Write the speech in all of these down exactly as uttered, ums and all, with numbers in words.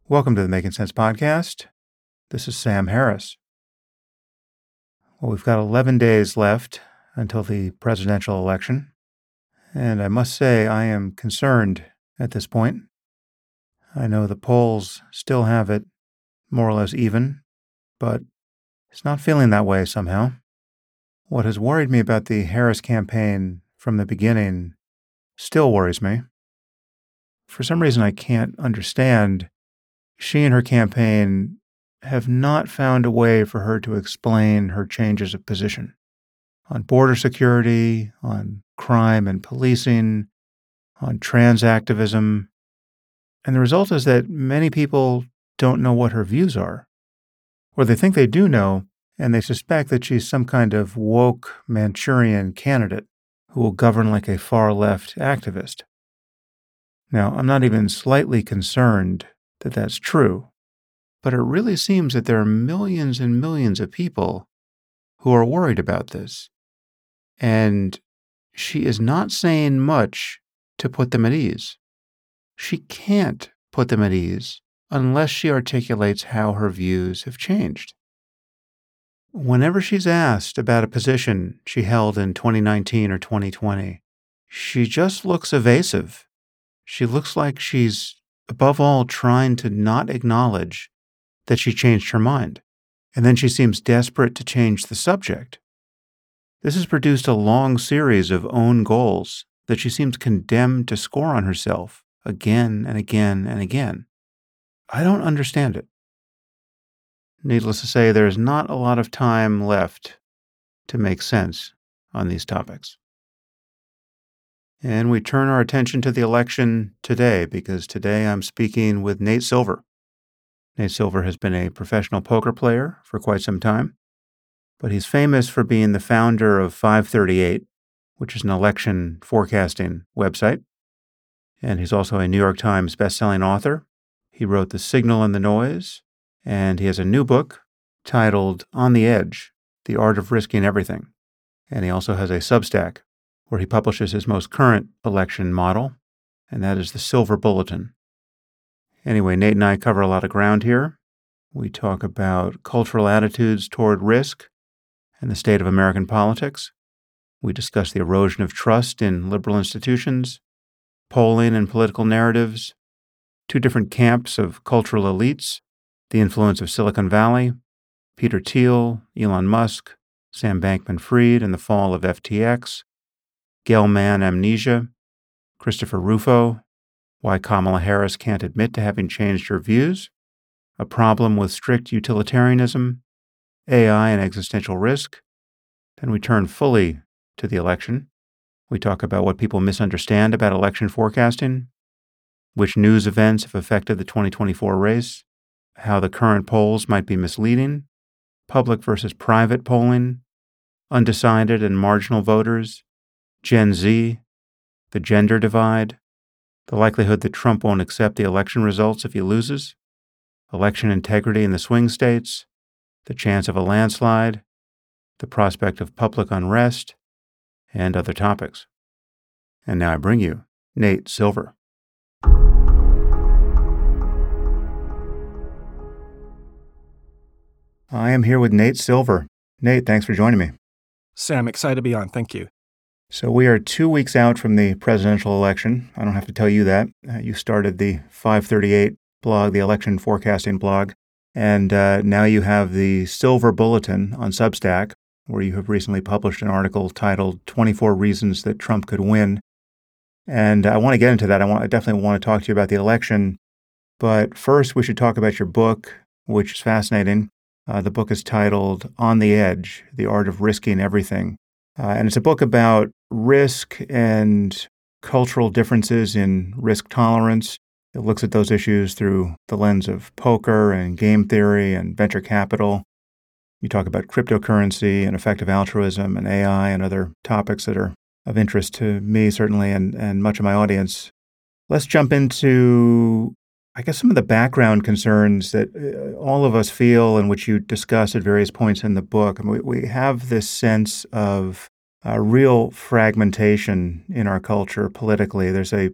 Welcome to the Making Sense Podcast. This is Sam Harris. Well, we've got eleven days left until the presidential election, and I must say I am concerned at this point. I know the polls still have it more or less even, but it's not feeling that way somehow. What has worried me about the Harris campaign from the beginning still worries me. For some reason I can't understand, she and her campaign have not found a way for her to explain her changes of position on border security, on crime and policing, on trans activism. And the result is that many people don't know what her views are, or they think they do know, and they suspect that she's some kind of woke Manchurian candidate who will govern like a far-left activist. Now, I'm not even slightly concerned that that's true, but it really seems that there are millions and millions of people who are worried about this, and she is not saying much to put them at ease. She can't put them at ease unless she articulates how her views have changed. Whenever she's asked about a position she held in twenty nineteen or twenty twenty, she just looks evasive. She looks like she's, above all, trying to not acknowledge that she changed her mind, and then she seems desperate to change the subject. This has produced a long series of own goals that she seems condemned to score on herself again and again and again. I don't understand it. Needless to say, there's not a lot of time left to make sense on these topics. And we turn our attention to the election today, because today I'm speaking with Nate Silver. Nate Silver has been a professional poker player for quite some time, but he's famous for being the founder of five thirty-eight, which is an election forecasting website. And he's also a New York Times bestselling author. He wrote The Signal and the Noise, and he has a new book titled On the Edge, The Art of Risking Everything. And he also has a Substack where he publishes his most current election model, and that is the Silver Bulletin. Anyway, Nate and I cover a lot of ground here. We talk about cultural attitudes toward risk and the state of American politics. We discuss the erosion of trust in liberal institutions, polling and political narratives, two different camps of cultural elites, the influence of Silicon Valley, Peter Thiel, Elon Musk, Sam Bankman-Fried, and the fall of F T X, Gell-Mann amnesia, Christopher Rufo, why Kamala Harris can't admit to having changed her views, a problem with strict utilitarianism, A I and existential risk. Then we turn fully to the election. We talk about what people misunderstand about election forecasting, which news events have affected the twenty twenty-four race, how the current polls might be misleading, public versus private polling, undecided and marginal voters, Gen Z, the gender divide, the likelihood that Trump won't accept the election results if he loses, election integrity in the swing states, the chance of a landslide, the prospect of public unrest, and other topics. And now I bring you Nate Silver. I am here with Nate Silver. Nate, thanks for joining me. Sam, excited to be on. Thank you. So we are two weeks out from the presidential election. I don't have to tell you that. Uh, you started the five thirty-eight blog, the election forecasting blog, and uh, now you have the Silver Bulletin on Substack, where you have recently published an article titled twenty-four Reasons That Trump Could Win. And I want to get into that. I, want, I definitely want to talk to you about the election. But first, we should talk about your book, which is fascinating. Uh, the book is titled On the Edge, The Art of Risking Everything. Uh, and it's a book about risk and cultural differences in risk tolerance. It looks at those issues through the lens of poker and game theory and venture capital. You talk about cryptocurrency and effective altruism and A I and other topics that are of interest to me, certainly, and, and much of my audience. Let's jump into, I guess, some of the background concerns that uh, all of us feel and which you discuss at various points in the book. I mean, we, we have this sense of uh, real fragmentation in our culture politically. There's a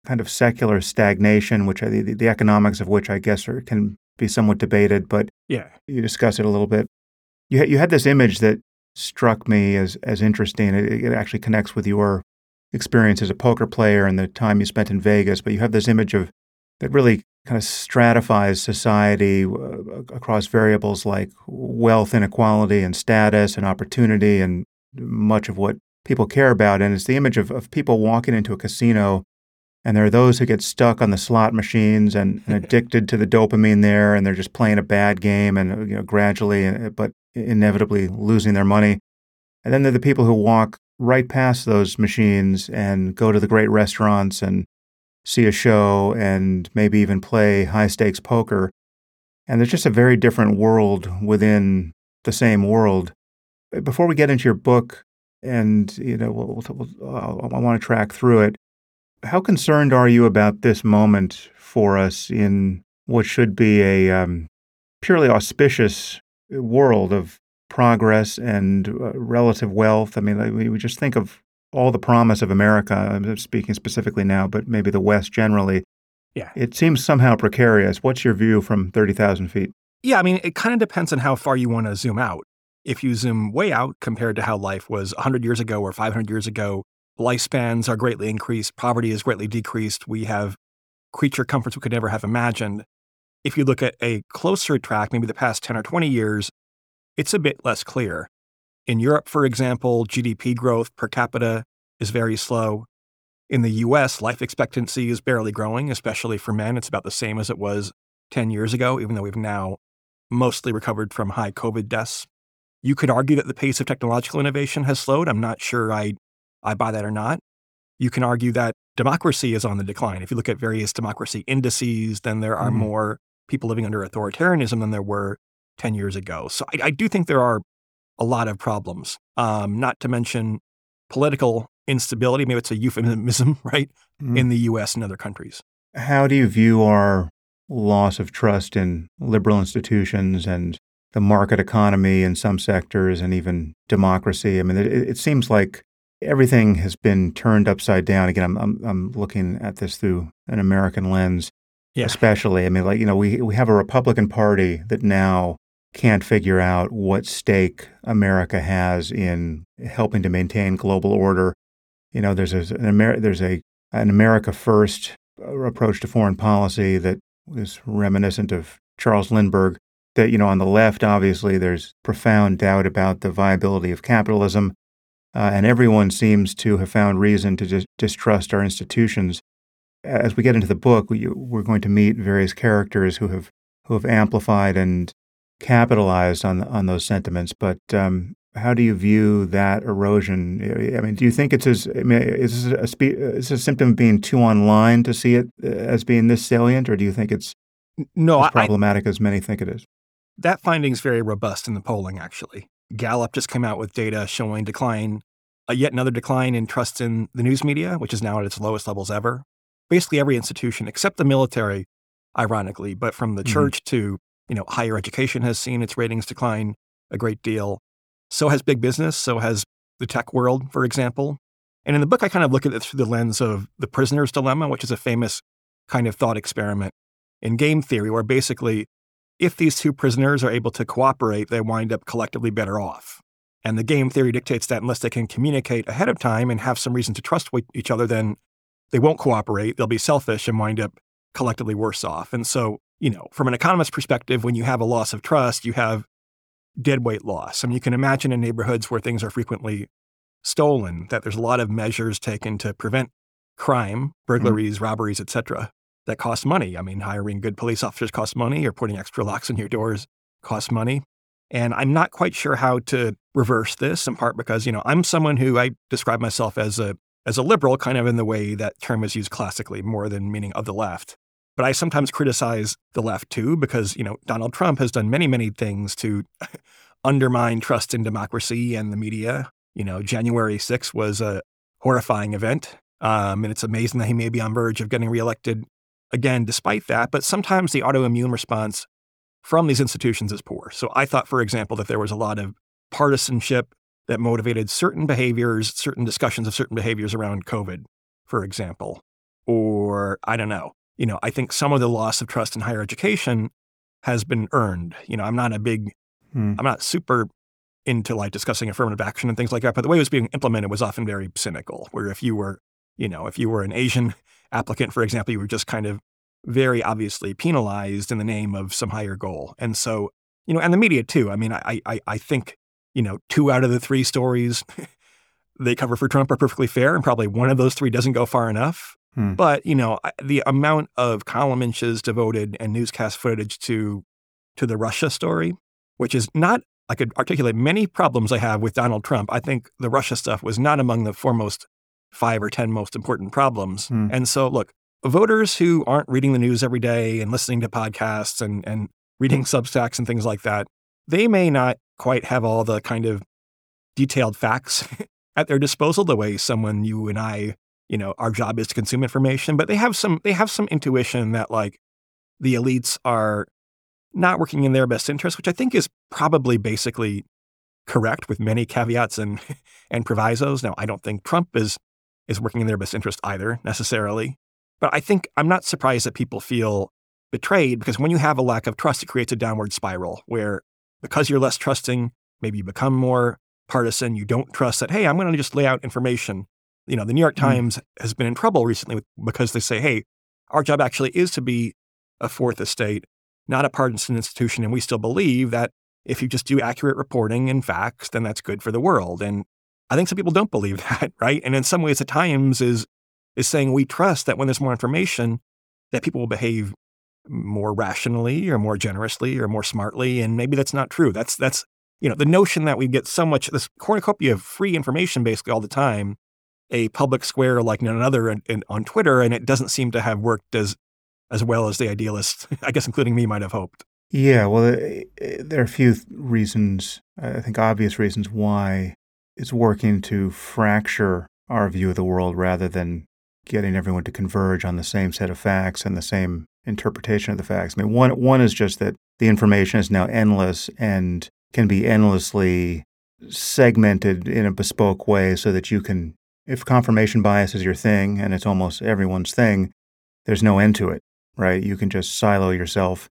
kind of secular stagnation, which I, the, the economics of which I guess are, can be somewhat debated, but Yeah. you discuss it a little bit. You, you had this image that struck me as, as interesting. It, it actually connects with your experience as a poker player and the time you spent in Vegas, but you have this image of that really kind of stratifies society uh, across variables like wealth inequality and status and opportunity and much of what people care about. And it's the image of, of people walking into a casino, and there are those who get stuck on the slot machines and, and addicted to the dopamine there, and they're just playing a bad game and, you know, gradually but inevitably losing their money. And then there are the people who walk right past those machines and go to the great restaurants and see a show and maybe even play high-stakes poker. And there's just a very different world within the same world. Before we get into your book, and you know, we'll, we'll, I want to track through it, how concerned are you about this moment for us in what should be a um, purely auspicious world of progress and uh, relative wealth? I mean, like, we just think of all the promise of America. I'm speaking specifically now, but maybe the West generally. Yeah. It seems somehow precarious. What's your view from thirty thousand feet? Yeah, I mean, it kind of depends on how far you want to zoom out. If you zoom way out compared to how life was one hundred years ago or five hundred years ago, lifespans are greatly increased, poverty is greatly decreased, we have creature comforts we could never have imagined. If you look at a closer track, maybe the past ten or twenty years, it's a bit less clear. In Europe, for example, G D P growth per capita is very slow. In the U S, life expectancy is barely growing, especially for men. It's about the same as it was ten years ago, even though we've now mostly recovered from high COVID deaths. You could argue that the pace of technological innovation has slowed. I'm not sure I, I buy that or not. You can argue that democracy is on the decline. If you look at various democracy indices, then there are mm-hmm. more people living under authoritarianism than there were ten years ago. So I, I do think there are a lot of problems, um, not to mention political instability. Maybe it's a euphemism, right, mm-hmm. in the U S and other countries. How do you view our loss of trust in liberal institutions and the market economy in some sectors and even democracy? I mean, it, it seems like everything has been turned upside down. Again, I'm, I'm, I'm looking at this through an American lens, yeah. especially. I mean, like, you know, we, we have a Republican Party that now can't figure out what stake America has in helping to maintain global order. You know, there's a, an, Amer- there's a an America First approach to foreign policy that is reminiscent of Charles Lindbergh. That, you know, on the left, obviously, there's profound doubt about the viability of capitalism, uh, and everyone seems to have found reason to dis- distrust our institutions. As we get into the book, we, we're going to meet various characters who have who have amplified and capitalized on on those sentiments. But um, how do you view that erosion? I mean, do you think it's as I mean, is this a, spe- is this a symptom of being too online to see it as being this salient, or do you think it's no, as problematic I, as many think it is? That finding is very robust in the polling, actually. Gallup just came out with data showing decline, uh, yet another decline in trust in the news media, which is now at its lowest levels ever. Basically every institution, except the military, ironically, but from the mm-hmm. church to, you know, higher education has seen its ratings decline a great deal. So has big business, so has the tech world, for example. And in the book, I kind of look at it through the lens of the prisoner's dilemma, which is a famous kind of thought experiment in game theory, where basically, if these two prisoners are able to cooperate, they wind up collectively better off. And the game theory dictates that unless they can communicate ahead of time and have some reason to trust each other, then they won't cooperate, they'll be selfish and wind up collectively worse off. And so, you know, from an economist's perspective, when you have a loss of trust, you have deadweight loss. I mean, you can imagine in neighborhoods where things are frequently stolen, that there's a lot of measures taken to prevent crime, burglaries, mm-hmm. robberies, et cetera, that cost money. I mean, hiring good police officers costs money, or putting extra locks on your doors costs money. And I'm not quite sure how to reverse this, in part because, you know, I'm someone who I describe myself as a as a liberal, kind of in the way that term is used classically, more than meaning of the left. But I sometimes criticize the left too, because, you know, Donald Trump has done many, many things to undermine trust in democracy and the media. You know, January sixth was a horrifying event. Um, and it's amazing that he may be on verge of getting reelected again, despite that. But sometimes the autoimmune response from these institutions is poor. So I thought, for example, that there was a lot of partisanship that motivated certain behaviors, certain discussions of certain behaviors around COVID, for example. or I don't know. You know, I think some of the loss of trust in higher education has been earned. You know, I'm not a big, Hmm. I'm not super into like discussing affirmative action and things like that, but the way it was being implemented was often very cynical, where if you were, you know, if you were an Asian applicant, for example, you were just kind of very obviously penalized in the name of some higher goal. And so, you know, and the media too. I mean, I, I, I think, you know, two out of the three stories they cover for Trump are perfectly fair, and probably one of those three doesn't go far enough. Hmm. But, you know, the amount of column inches devoted and newscast footage to to the Russia story, which is not, I could articulate many problems I have with Donald Trump. I think the Russia stuff was not among the foremost five or ten most important problems. Hmm. And so, look, voters who aren't reading the news every day and listening to podcasts and, and reading Substacks and things like that, they may not quite have all the kind of detailed facts at their disposal the way someone, you and I, you know, our job is to consume information, but they have some, they have some intuition that like the elites are not working in their best interest, which I think is probably basically correct with many caveats and and provisos. Now, I don't think Trump is is working in their best interest either necessarily, but I think I'm not surprised that people feel betrayed, because when you have a lack of trust, it creates a downward spiral where, because you're less trusting, maybe you become more partisan. You don't trust that, hey, I'm going to just lay out information. You know, the New York Times mm. has been in trouble recently with, because they say, hey, our job actually is to be a fourth estate, not a partisan institution, and we still believe that if you just do accurate reporting and facts, then that's good for the world. And I think some people don't believe that, right? And in some ways, the Times is is saying we trust that when there's more information, that people will behave more rationally or more generously or more smartly. And maybe that's not true. That's, that's you know, the notion that we get so much, this cornucopia of free information basically all the time, a public square like none other in, in, on Twitter, and it doesn't seem to have worked as as well as the idealists, I guess including me, might have hoped. Yeah, well, there are a few reasons, I think obvious reasons why it's working to fracture our view of the world rather than getting everyone to converge on the same set of facts and the same interpretation of the facts. I mean, one one is just that the information is now endless and can be endlessly segmented in a bespoke way so that you can, if confirmation bias is your thing, and it's almost everyone's thing, there's no end to it, right? You can just silo yourself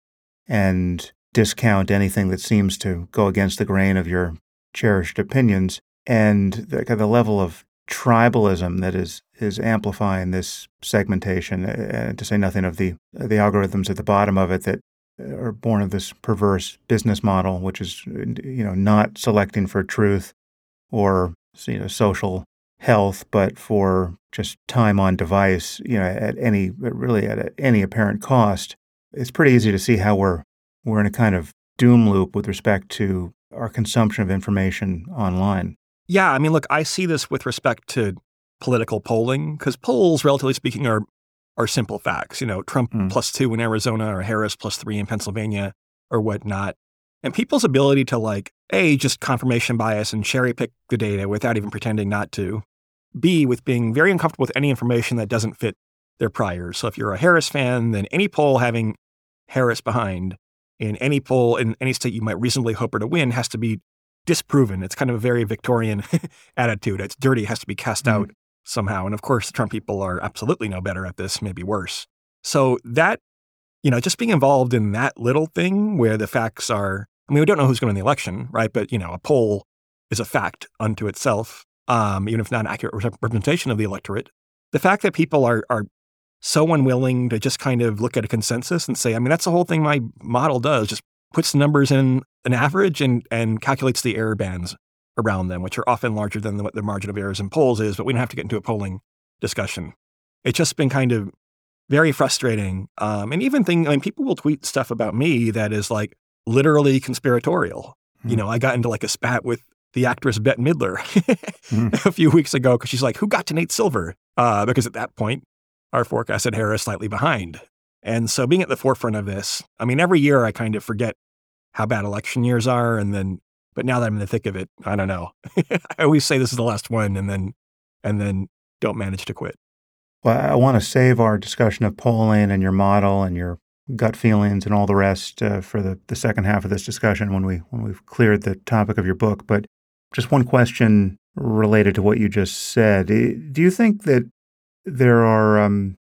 and discount anything that seems to go against the grain of your cherished opinions. And the, the level of tribalism that is is amplifying this segmentation, uh, to say nothing of the the algorithms at the bottom of it that are born of this perverse business model, which is, you know, not selecting for truth or, you know, social health, but for just time on device, you know, at any really at any apparent cost. It's pretty easy to see how we're we're in a kind of doom loop with respect to our consumption of information online. Yeah, I mean, look, I see this with respect to political polling, because polls, relatively speaking, are are simple facts. You know, Trump mm. plus two in Arizona or Harris plus three in Pennsylvania or whatnot. And people's ability to like, A, just confirmation bias and cherry pick the data without even pretending not to. B, with being very uncomfortable with any information that doesn't fit their priors. So if you're a Harris fan, then any poll having Harris behind in any poll in any state you might reasonably hope her to win has to be disproven. It's kind of a very Victorian attitude. It's dirty, it has to be cast mm-hmm. out somehow. And of course, the Trump people are absolutely no better at this, maybe worse. So that, you know, just being involved in that little thing where the facts are, I mean, we don't know who's going to win the election, right? But, you know, a poll is a fact unto itself, um, even if not an accurate representation of the electorate. The fact that people are are so unwilling to just kind of look at a consensus and say, I mean, that's the whole thing my model does, just puts the numbers in an average and and calculates the error bands around them, which are often larger than what the margin of errors in polls is, but we don't have to get into a polling discussion. It's just been kind of very frustrating. Um, and even thing, I mean, people will tweet stuff about me that is like literally conspiratorial. Mm. You know, I got into like a spat with the actress Bette Midler mm. a few weeks ago because she's like, who got to Nate Silver? Uh, because at that point, our forecast had Harris slightly behind. And so being at the forefront of this, I mean, every year I kind of forget how bad election years are. And then, but now that I'm in the thick of it, I don't know. I always say this is the last one and then, and then don't manage to quit. Well, I want to save our discussion of polling and your model and your gut feelings and all the rest uh, for the, the second half of this discussion when we when we've cleared the topic of your book. But just one question related to what you just said. Do you think that there are um,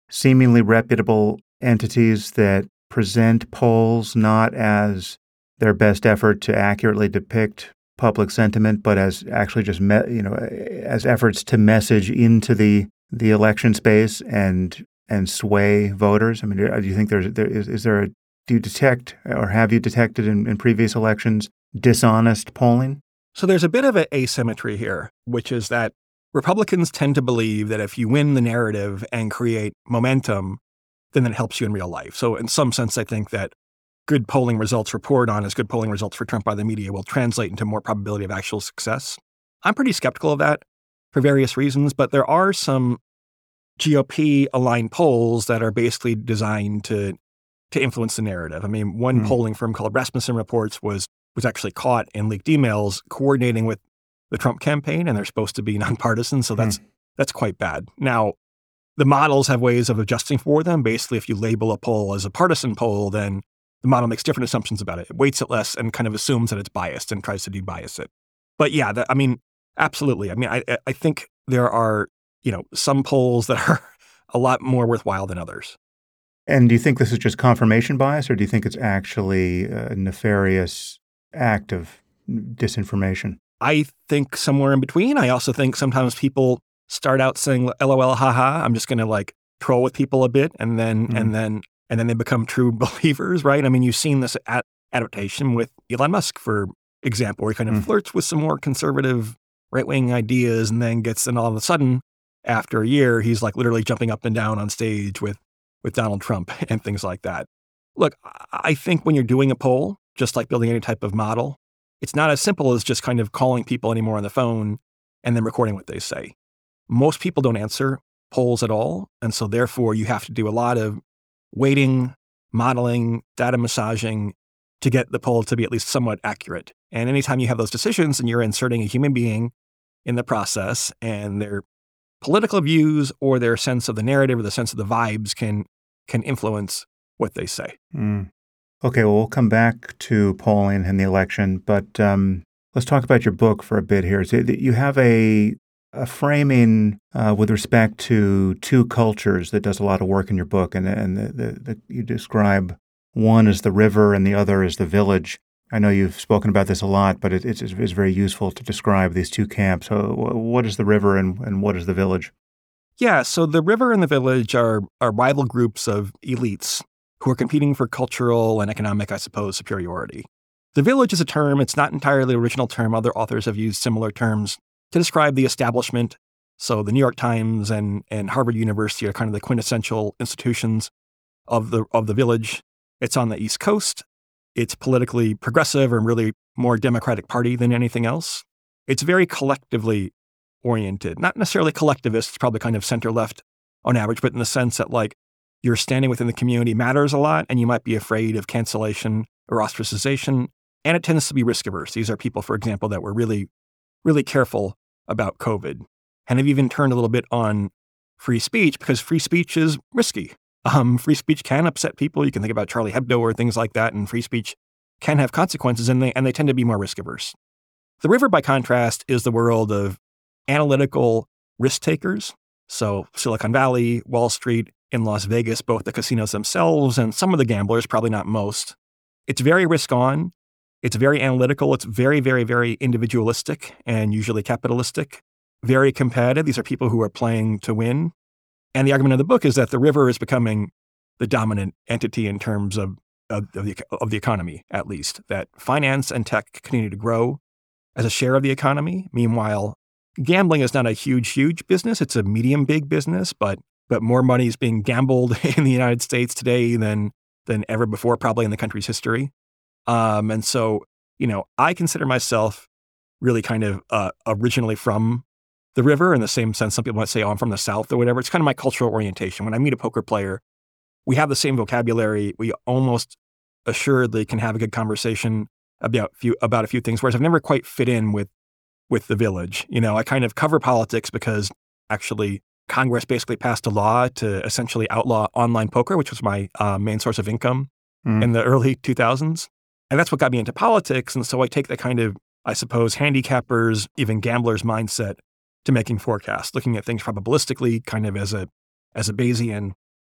seemingly reputable entities that present polls not as their best effort to accurately depict public sentiment, but as actually just, me, you know, as efforts to message into the the election space and and sway voters? I mean, do you think there's there is, is there a do you detect or have you detected in, in previous elections dishonest polling? So there's a bit of an asymmetry here, which is that Republicans tend to believe that if you win the narrative and create momentum, then that helps you in real life. So in some sense, I think that good polling results reported on as good polling results for Trump by the media will translate into more probability of actual success. I'm pretty skeptical of that for various reasons, but there are some G O P-aligned polls that are basically designed to to influence the narrative. I mean, one mm. polling firm called Rasmussen Reports was was actually caught in leaked emails coordinating with the Trump campaign, and they're supposed to be nonpartisan, so that's mm. that's quite bad. Now, the models have ways of adjusting for them. Basically, if you label a poll as a partisan poll, then the model makes different assumptions about it. It weights it less and kind of assumes that it's biased and tries to de-bias it. But yeah, that, I mean, absolutely. I mean, I I think there are, you know, some polls that are a lot more worthwhile than others. And do you think this is just confirmation bias, or do you think it's actually a nefarious act of disinformation? I think somewhere in between. I also think sometimes people start out saying LOL, haha, I'm just going to like troll with people a bit, and then mm. and then and then they become true believers, right? I mean, you've seen this ad- adaptation with Elon Musk, for example, where he kind of mm. flirts with some more conservative right-wing ideas, and then gets, and all of a sudden, after a year, he's like literally jumping up and down on stage with with Donald Trump and things like that. Look, I think when you're doing a poll, just like building any type of model, it's not as simple as just kind of calling people anymore on the phone and then recording what they say. Most people don't answer polls at all. And so therefore you have to do a lot of weighting, modeling, data massaging to get the poll to be at least somewhat accurate. And anytime you have those decisions and you're inserting a human being in the process, and their political views or their sense of the narrative or the sense of the vibes can can influence what they say. Mm. Okay, well, we'll come back to polling and the election, but um, let's talk about your book for a bit here. So you have a, a framing uh, with respect to two cultures that does a lot of work in your book, and, and the, the, the, you describe one as the river and the other as the village. I know you've spoken about this a lot, but it, it's, it's very useful to describe these two camps. So what is the river and, and what is the village? Yeah, so the river and the village are, are rival groups of elites who are competing for cultural and economic, I suppose, superiority. The village is a term. It's not entirely an original term. Other authors have used similar terms to describe the establishment. So the New York Times and, and Harvard University are kind of the quintessential institutions of the of the village. It's on the East Coast. It's politically progressive and really more Democratic Party than anything else. It's very collectively oriented, not necessarily collectivist. It's probably kind of center-left on average, but in the sense that like your standing within the community matters a lot, and you might be afraid of cancellation or ostracization. And it tends to be risk averse. These are people, for example, that were really, really careful about COVID and have even turned a little bit on free speech because free speech is risky. Um, free speech can upset people. You can think about Charlie Hebdo or things like that, and free speech can have consequences, and they, and they tend to be more risk averse. The river, by contrast, is the world of analytical risk takers. So Silicon Valley, Wall Street, in Las Vegas, both the casinos themselves and some of the gamblers, probably not most. It's very risk on. It's very analytical. It's very, very, very individualistic and usually capitalistic, very competitive. These are people who are playing to win. And the argument of the book is that the river is becoming the dominant entity in terms of, of, of, the, of the economy, at least, that finance and tech continue to grow as a share of the economy. Meanwhile, gambling is not a huge, huge business. It's a medium big business, but but more money is being gambled in the United States today than than ever before, probably in the country's history. Um, and so, you know, I consider myself really kind of uh, originally from the river in the same sense. Some people might say, oh, I'm from the South or whatever. It's kind of my cultural orientation. When I meet a poker player, we have the same vocabulary. We almost assuredly can have a good conversation about few about a few things, whereas I've never quite fit in with with the village. You know, I kind of cover politics because actually Congress basically passed a law to essentially outlaw online poker, which was my uh, main source of income mm. in the early two thousands. And that's what got me into politics. And so I take the kind of, I suppose, handicappers, even gamblers mindset to making forecasts, looking at things probabilistically, kind of as a as a Bayesian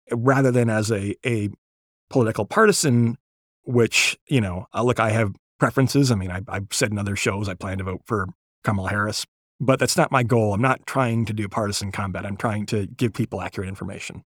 rather than as a, a political partisan, which, you know, uh, look, I have preferences. I mean, I, I've said in other shows I plan to vote for Kamala Harris, but that's not my goal. I'm not trying to do partisan combat. I'm trying to give people accurate information.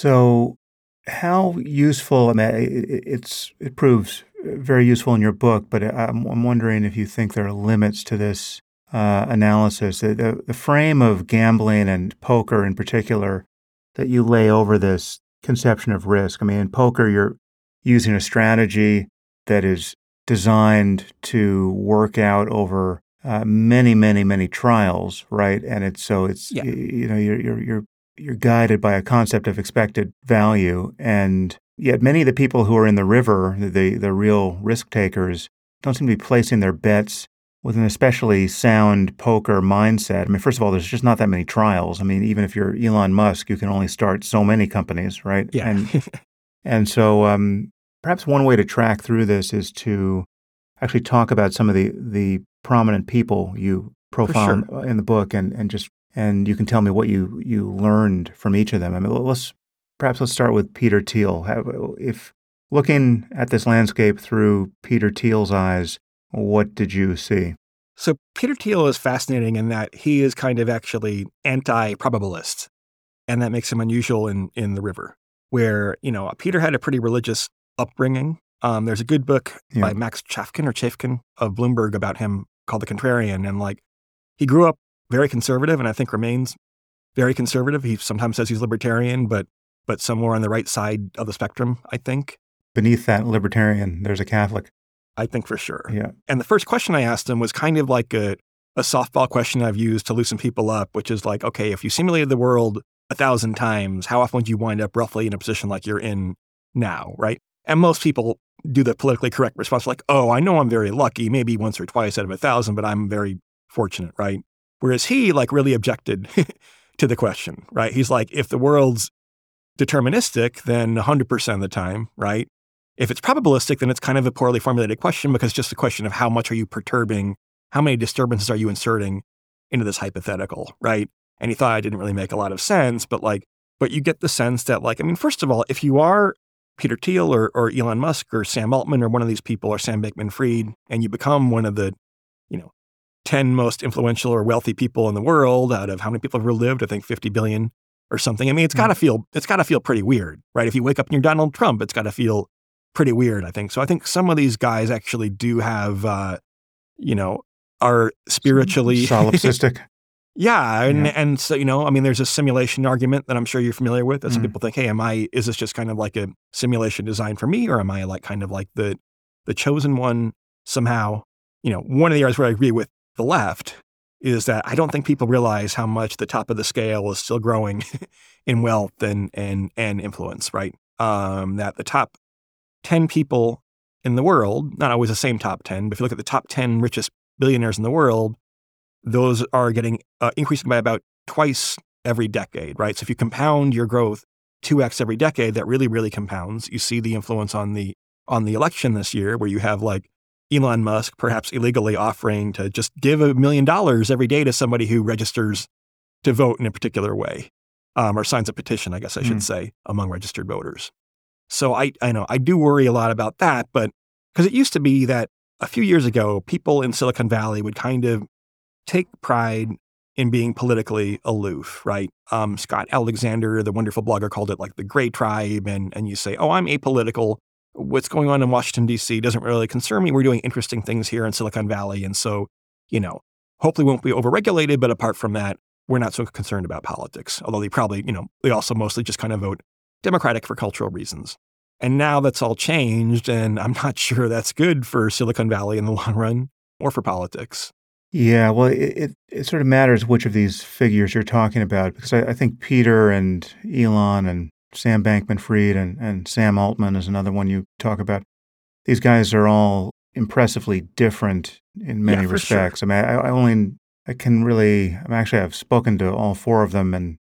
So how useful, I mean, it, it's, it proves very useful in your book, but I'm, I'm wondering if you think there are limits to this uh, analysis. The, the, the frame of gambling and poker in particular that you lay over this conception of risk. I mean, in poker, you're using a strategy that is designed to work out over uh, many, many, many trials, right? And it's so it's Yeah. you, you know you're you're you're you're guided by a concept of expected value, and yet many of the people who are in the river, the the real risk takers, don't seem to be placing their bets with an especially sound poker mindset. I mean, first of all, there's just not that many trials. I mean, even if you're Elon Musk, you can only start so many companies, right? Yeah. And and so um, perhaps one way to track through this is to actually talk about some of the the prominent people you profile sure. in the book, and and just and you can tell me what you you learned from each of them. I mean, let's perhaps let's start with Peter Thiel. If looking at this landscape through Peter Thiel's eyes, what did you see? So Peter Thiel is fascinating in that he is kind of actually anti-probabilist, and that makes him unusual in, in the river, where, you know, Peter had a pretty religious upbringing. Um, there's a good book Yeah. by Max Chafkin or Chafkin of Bloomberg about him called The Contrarian, and like he grew up very conservative, and I think remains very conservative. He sometimes says he's libertarian, but but somewhere on the right side of the spectrum, I think. Beneath that libertarian, there's a Catholic. I think for sure. Yeah. And the first question I asked him was kind of like a, a softball question I've used to loosen people up, which is like, okay, if you simulated the world a thousand times, how often would you wind up roughly in a position like you're in now, right? And most people do the politically correct response like, oh, I know I'm very lucky, maybe once or twice out of a thousand, but I'm very fortunate, right? Whereas he like really objected to the question, right? He's like, if the world's deterministic, then one hundred percent of the time, right? If it's probabilistic, then it's kind of a poorly formulated question because it's just a question of how much are you perturbing, how many disturbances are you inserting into this hypothetical, right? And he thought I didn't really make a lot of sense, but like, but you get the sense that like, I mean, first of all, if you are Peter Thiel or, or Elon Musk or Sam Altman or one of these people or Sam Bankman-Fried, and you become one of the, you know, ten most influential or wealthy people in the world out of how many people have ever lived, I think fifty billion or something. I mean, it's got to feel, it's got to feel pretty weird, right? If you wake up and you're Donald Trump, it's got to feel pretty weird, I think. So I think some of these guys actually do have, uh, you know, are spiritually solipsistic. yeah, and Yeah. and so you know, I mean, there's a simulation argument that I'm sure you're familiar with. That some Mm. people think, hey, am I? Is this just kind of like a simulation designed for me, or am I like kind of like the the chosen one somehow? You know, one of the areas where I agree with the left is that I don't think people realize how much the top of the scale is still growing in wealth and and and influence, right? Um, that the top ten people in the world, not always the same top ten, but if you look at the top ten richest billionaires in the world, those are getting uh, increasing by about twice every decade, right? So if you compound your growth two x every decade, that really, really compounds. You see the influence on the on the election this year, where you have like Elon Musk perhaps illegally offering to just give a million dollars every day to somebody who registers to vote in a particular way, um, or signs a petition, I guess I should Mm. say, among registered voters. So I, I know I do worry a lot about that, but because it used to be that a few years ago, people in Silicon Valley would kind of take pride in being politically aloof, right? Um, Scott Alexander, the wonderful blogger, called it like the gray tribe. And, and you say, oh, I'm apolitical. What's going on in Washington, D C doesn't really concern me. We're doing interesting things here in Silicon Valley. And so, you know, hopefully won't be overregulated. But apart from that, we're not so concerned about politics. Although they probably, you know, they also mostly just kind of vote Democratic for cultural reasons. And now that's all changed. And I'm not sure that's good for Silicon Valley in the long run or for politics. Yeah, well, it, it, it sort of matters which of these figures you're talking about, because I, I think Peter and Elon and Sam Bankman-Fried and, and Sam Altman is another one you talk about. These guys are all impressively different in many Yeah, for respects. I mean, I, I only, I can really, I'm actually, I've spoken to all four of them and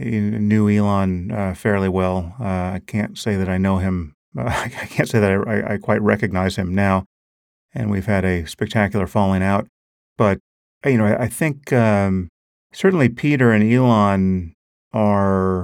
knew Elon uh, fairly well. Uh, I can't say that I know him. Uh, I can't say that I, I, I quite recognize him now. And we've had a spectacular falling out. But, you know, I think um, certainly Peter and Elon are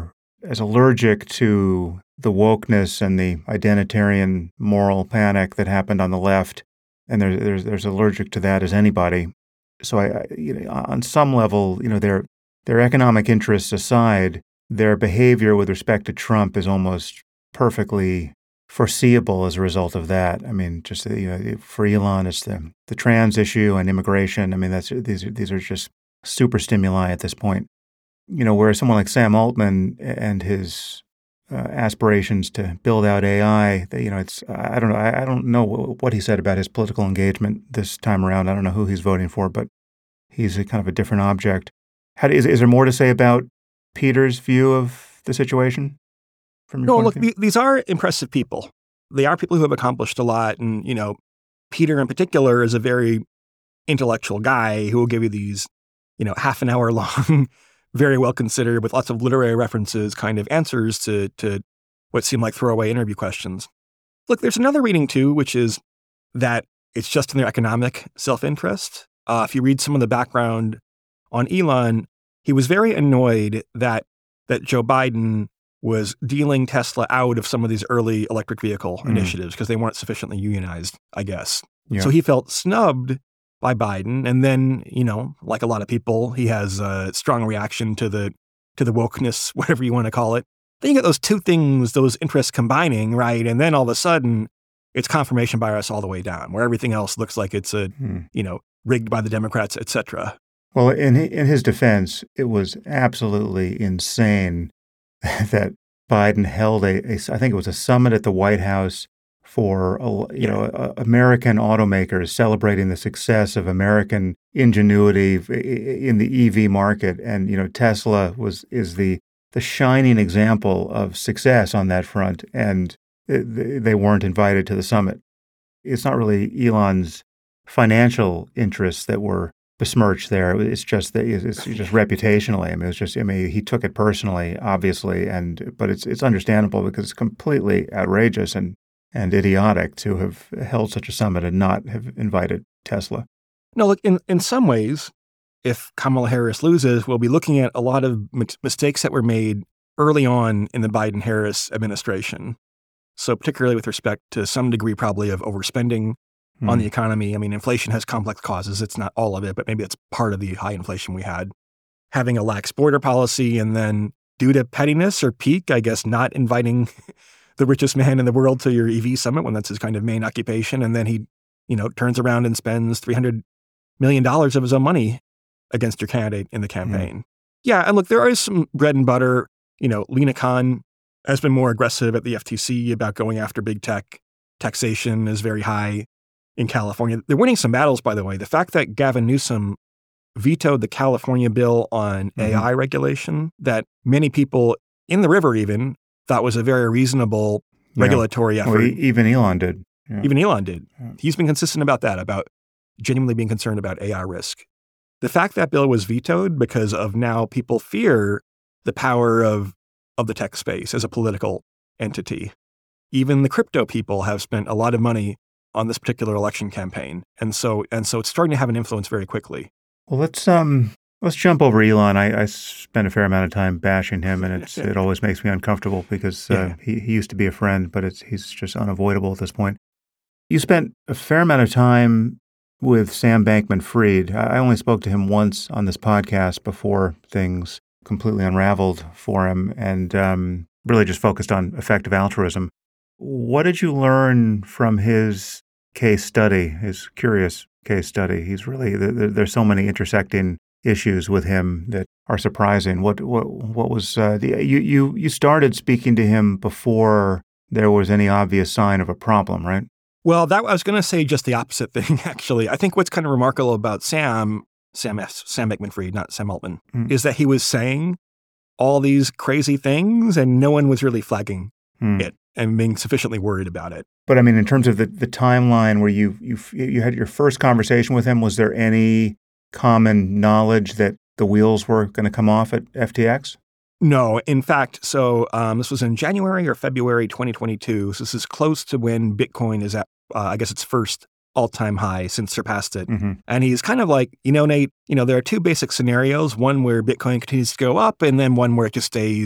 as allergic to the wokeness and the identitarian moral panic that happened on the left, and there's there's, there's allergic to that as anybody. So I, I you know, on some level, you know, their their economic interests aside, their behavior with respect to Trump is almost perfectly foreseeable as a result of that. I mean, just you know, for Elon, it's the the trans issue and immigration. I mean, that's these are these are just super stimuli at this point. You know, whereas someone like Sam Altman and his uh, aspirations to build out A I, you know, it's I don't know I, I don't know what he said about his political engagement this time around. I don't know who he's voting for, but he's a kind of a different object. How is is there more to say about Peter's view of the situation? From your no, point look, of view? th- these are impressive people. They are people who have accomplished a lot, and you know, Peter in particular is a very intellectual guy who will give you these, you know, half an hour long, very well considered, with lots of literary references, kind of answers to to what seem like throwaway interview questions. Look, there's another reading too, which is that it's just in their economic self-interest. Uh, if you read some of the background on Elon, he was very annoyed that that Joe Biden was dealing Tesla out of some of these early electric vehicle Mm. initiatives because they weren't sufficiently unionized, I guess. Yeah. So he felt snubbed by Biden. And then, you know, like a lot of people, he has a strong reaction to the to the wokeness, whatever you want to call it. Then you get those two things, those interests combining, right? And then all of a sudden, it's confirmation bias all the way down, where everything else looks like it's a, Hmm. you know, rigged by the Democrats, et cetera. Well, in hi- in his defense, it was absolutely insane that Biden held a, a I think it was a summit at the White House for a- you know uh, American automakers celebrating the success of American ingenuity f- i- i- in the E V market, and you know Tesla was is the the shining example of success on that front, and it, they weren't invited to the summit. It's not really Elon's financial interests that were besmirched there. It's just that it's just reputationally. I mean, it's just I mean, he took it personally, obviously, and but it's it's understandable because it's completely outrageous and and idiotic to have held such a summit and not have invited Tesla. No, look, in, in some ways, if Kamala Harris loses, we'll be looking at a lot of m- mistakes that were made early on in the Biden-Harris administration. So particularly with respect to some degree probably of overspending Hmm. on the economy. I mean, inflation has complex causes. It's not all of it, but maybe it's part of the high inflation we had. Having a lax border policy, and then due to pettiness or pique, I guess, not inviting the richest man in the world to your E V summit when that's his kind of main occupation. And then he, you know, turns around and spends three hundred million dollars of his own money against your candidate in the campaign. Yeah. And look, there is some bread and butter. You know, Lena Khan has been more aggressive at the F T C about going after big tech. Taxation is very high in California. They're winning some battles, by the way. The fact that Gavin Newsom vetoed the California bill on Mhm. A I regulation that many people in the river even thought was a very reasonable Yeah. regulatory effort. Well, e- even Elon did. Yeah. Even Elon did. Yeah. He's been consistent about that, about genuinely being concerned about A I risk. The fact that bill was vetoed because of now people fear the power of, of the tech space as a political entity. Even the crypto people have spent a lot of money on this particular election campaign. And so and so it's starting to have an influence very quickly. Well, let's um let's jump over Elon. I, I spent a fair amount of time bashing him, and it's it always makes me uncomfortable because uh, Yeah. he he used to be a friend, but it's he's just unavoidable at this point. You spent a fair amount of time with Sam Bankman-Fried. I I only spoke to him once on this podcast before things completely unraveled for him, and um, really just focused on effective altruism. What did you learn from his case study, his curious case study? He's really there, there- there's so many intersecting issues with him that are surprising. What what what was uh, the, you you you started speaking to him before there was any obvious sign of a problem, right? Well, that I was going to say just the opposite thing, actually. I think what's kind of remarkable about Sam, Sam S, Sam Bankman-Fried, not Sam Altman, Mm. is that he was saying all these crazy things and no one was really flagging Hmm. it and being sufficiently worried about it. But I mean, in terms of the, the timeline where you you you had your first conversation with him, was there any common knowledge that the wheels were going to come off at F T X? No, in fact, so um, this was in January or February twenty twenty-two. So this is close to when Bitcoin is at, uh, I guess, its first all-time high since surpassed it. Mm-hmm. And he's kind of like, you know, Nate, you know, there are two basic scenarios, one where Bitcoin continues to go up and then one where it just stays at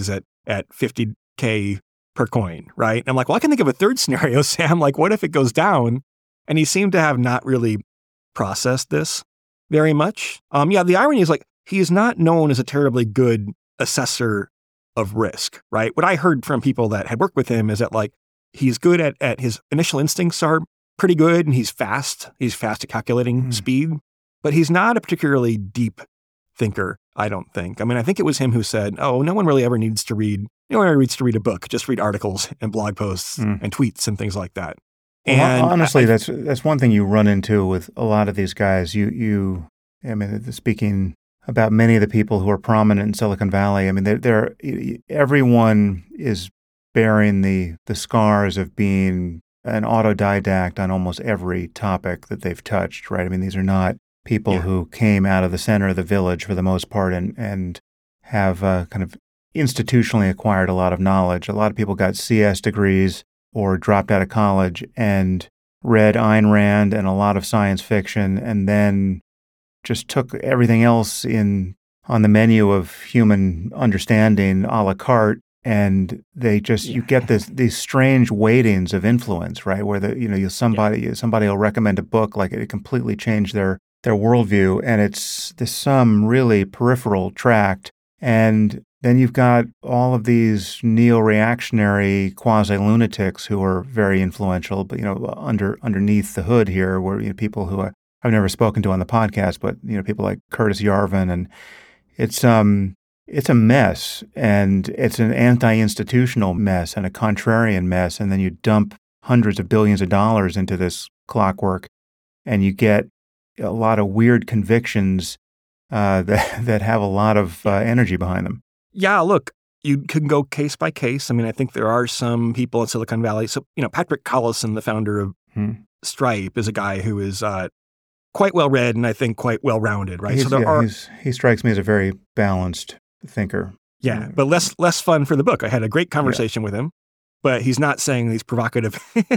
at fifty K per coin, right? And I'm like, well, I can think of a third scenario, Sam. Like, what if it goes down? And he seemed to have not really processed this very much. Um, yeah, the irony is like, he is not known as a terribly good assessor of risk, right? What I heard from people that had worked with him is that like, he's good at, at his initial instincts are pretty good and he's fast. He's fast at calculating mm. speed, but he's not a particularly deep thinker, I don't think. I mean, I think it was him who said, oh, no one really ever needs to read, no one ever needs to read a book, just read articles and blog posts mm. and tweets and things like that. Well, and honestly, I, that's that's one thing you run into with a lot of these guys. You, you, I mean, speaking about many of the people who are prominent in Silicon Valley, I mean, they're, they're everyone is bearing the the scars of being an autodidact on almost every topic that they've touched, right? I mean, these are not people yeah. who came out of the center of the village for the most part and, and have uh, kind of institutionally acquired a lot of knowledge. A lot of people got C S degrees or dropped out of college and read Ayn Rand and a lot of science fiction and then just took everything else in on the menu of human understanding a la carte. And they just, yeah. you get this these strange weightings of influence, right? Where the you know you somebody yeah. somebody will recommend a book like it completely changed their their worldview, and it's this some really peripheral tract. And then you've got all of these neo-reactionary quasi-lunatics who are very influential, but you know under underneath the hood here, where you know, people who I, I've never spoken to on the podcast, but you know people like Curtis Yarvin, and it's um. It's a mess, and it's an anti-institutional mess and a contrarian mess, and then you dump hundreds of billions of dollars into this clockwork, and you get a lot of weird convictions uh, that that have a lot of uh, energy behind them. Yeah, look, you can go case by case. I mean, I think there are some people in Silicon Valley. So, you know, Patrick Collison, the founder of hmm. Stripe, is a guy who is uh, quite well-read and I think quite well-rounded, right? He's, so there yeah, are. He's, he strikes me as a very balanced thinker. Yeah, but less less fun for the book. I had a great conversation yeah. with him, but he's not saying these provocative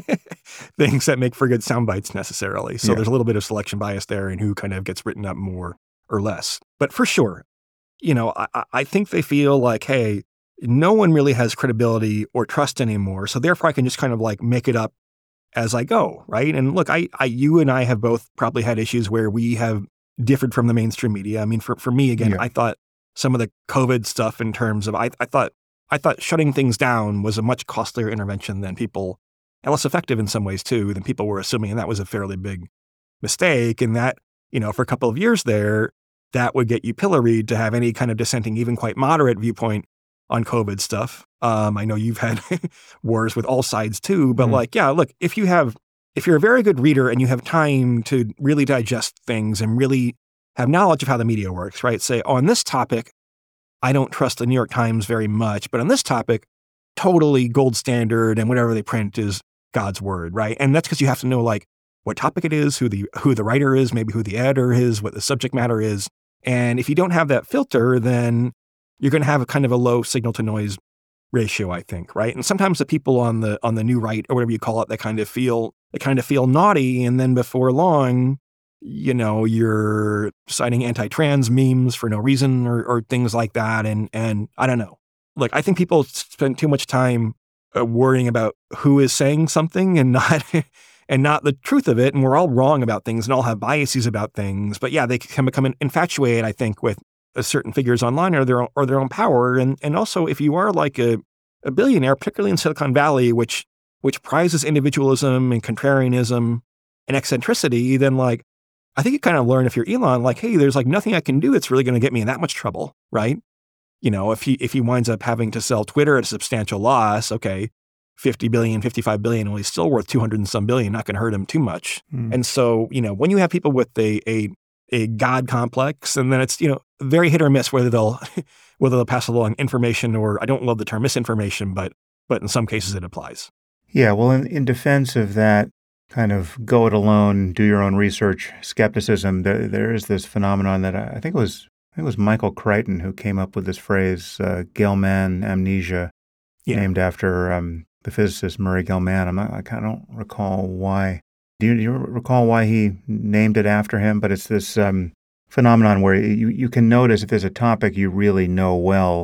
things that make for good sound bites necessarily. So yeah. there's a little bit of selection bias there in who kind of gets written up more or less. But for sure, you know, I, I think they feel like, hey, no one really has credibility or trust anymore. So therefore I can just kind of like make it up as I go, right? And look, I, I you and I have both probably had issues where we have differed from the mainstream media. I mean, for, for me, again, yeah. I thought some of the COVID stuff in terms of, I, I thought I thought shutting things down was a much costlier intervention than people, and less effective in some ways too, than people were assuming. And that was a fairly big mistake. And that, you know, for a couple of years there, that would get you pilloried to have any kind of dissenting, even quite moderate viewpoint on COVID stuff. Um, I know you've had wars with all sides too, but mm. like, yeah, look, if you have, if you're a very good reader and you have time to really digest things and really have knowledge of how the media works, right? Say, on this topic, I don't trust the New York Times very much, but on this topic, totally gold standard and whatever they print is God's word, right? And that's because you have to know like what topic it is, who the who the writer is, maybe who the editor is, what the subject matter is. And if you don't have that filter, then you're going to have a kind of a low signal to noise ratio, I think, right? And sometimes the people on the on the new right or whatever you call it, they kind of feel they kind of feel naughty, and then before long, you know, you're citing anti-trans memes for no reason or, or things like that. And, and I don't know. Look, I think people spend too much time uh, worrying about who is saying something and not and not the truth of it. And we're all wrong about things and all have biases about things. But yeah, they can become infatuated, I think, with uh, certain figures online or their own, or their own power. And and also, if you are like a, a billionaire, particularly in Silicon Valley, which which prizes individualism and contrarianism and eccentricity, then like, I think you kind of learn if you're Elon, like, hey, there's like nothing I can do that's really going to get me in that much trouble, right? You know, if he if he winds up having to sell Twitter at a substantial loss, okay, fifty billion, fifty-five billion, well, he's still worth two hundred and some billion, not going to hurt him too much. Mm. And so, you know, when you have people with a, a a God complex, and then it's, you know, very hit or miss whether they'll whether they'll pass along information or, I don't love the term misinformation, but but in some cases it applies. Yeah, well, in, in defense of that kind of go it alone, do your own research skepticism, there, there is this phenomenon that I, I think it was I think it was Michael Crichton who came up with this phrase, uh, Gell-Mann amnesia, yeah. named after um, the physicist Murray Gell-Mann. I'm not, I kind of don't recall why. Do you, do you recall why he named it after him? But it's this um, phenomenon where you, you can notice if there's a topic you really know well,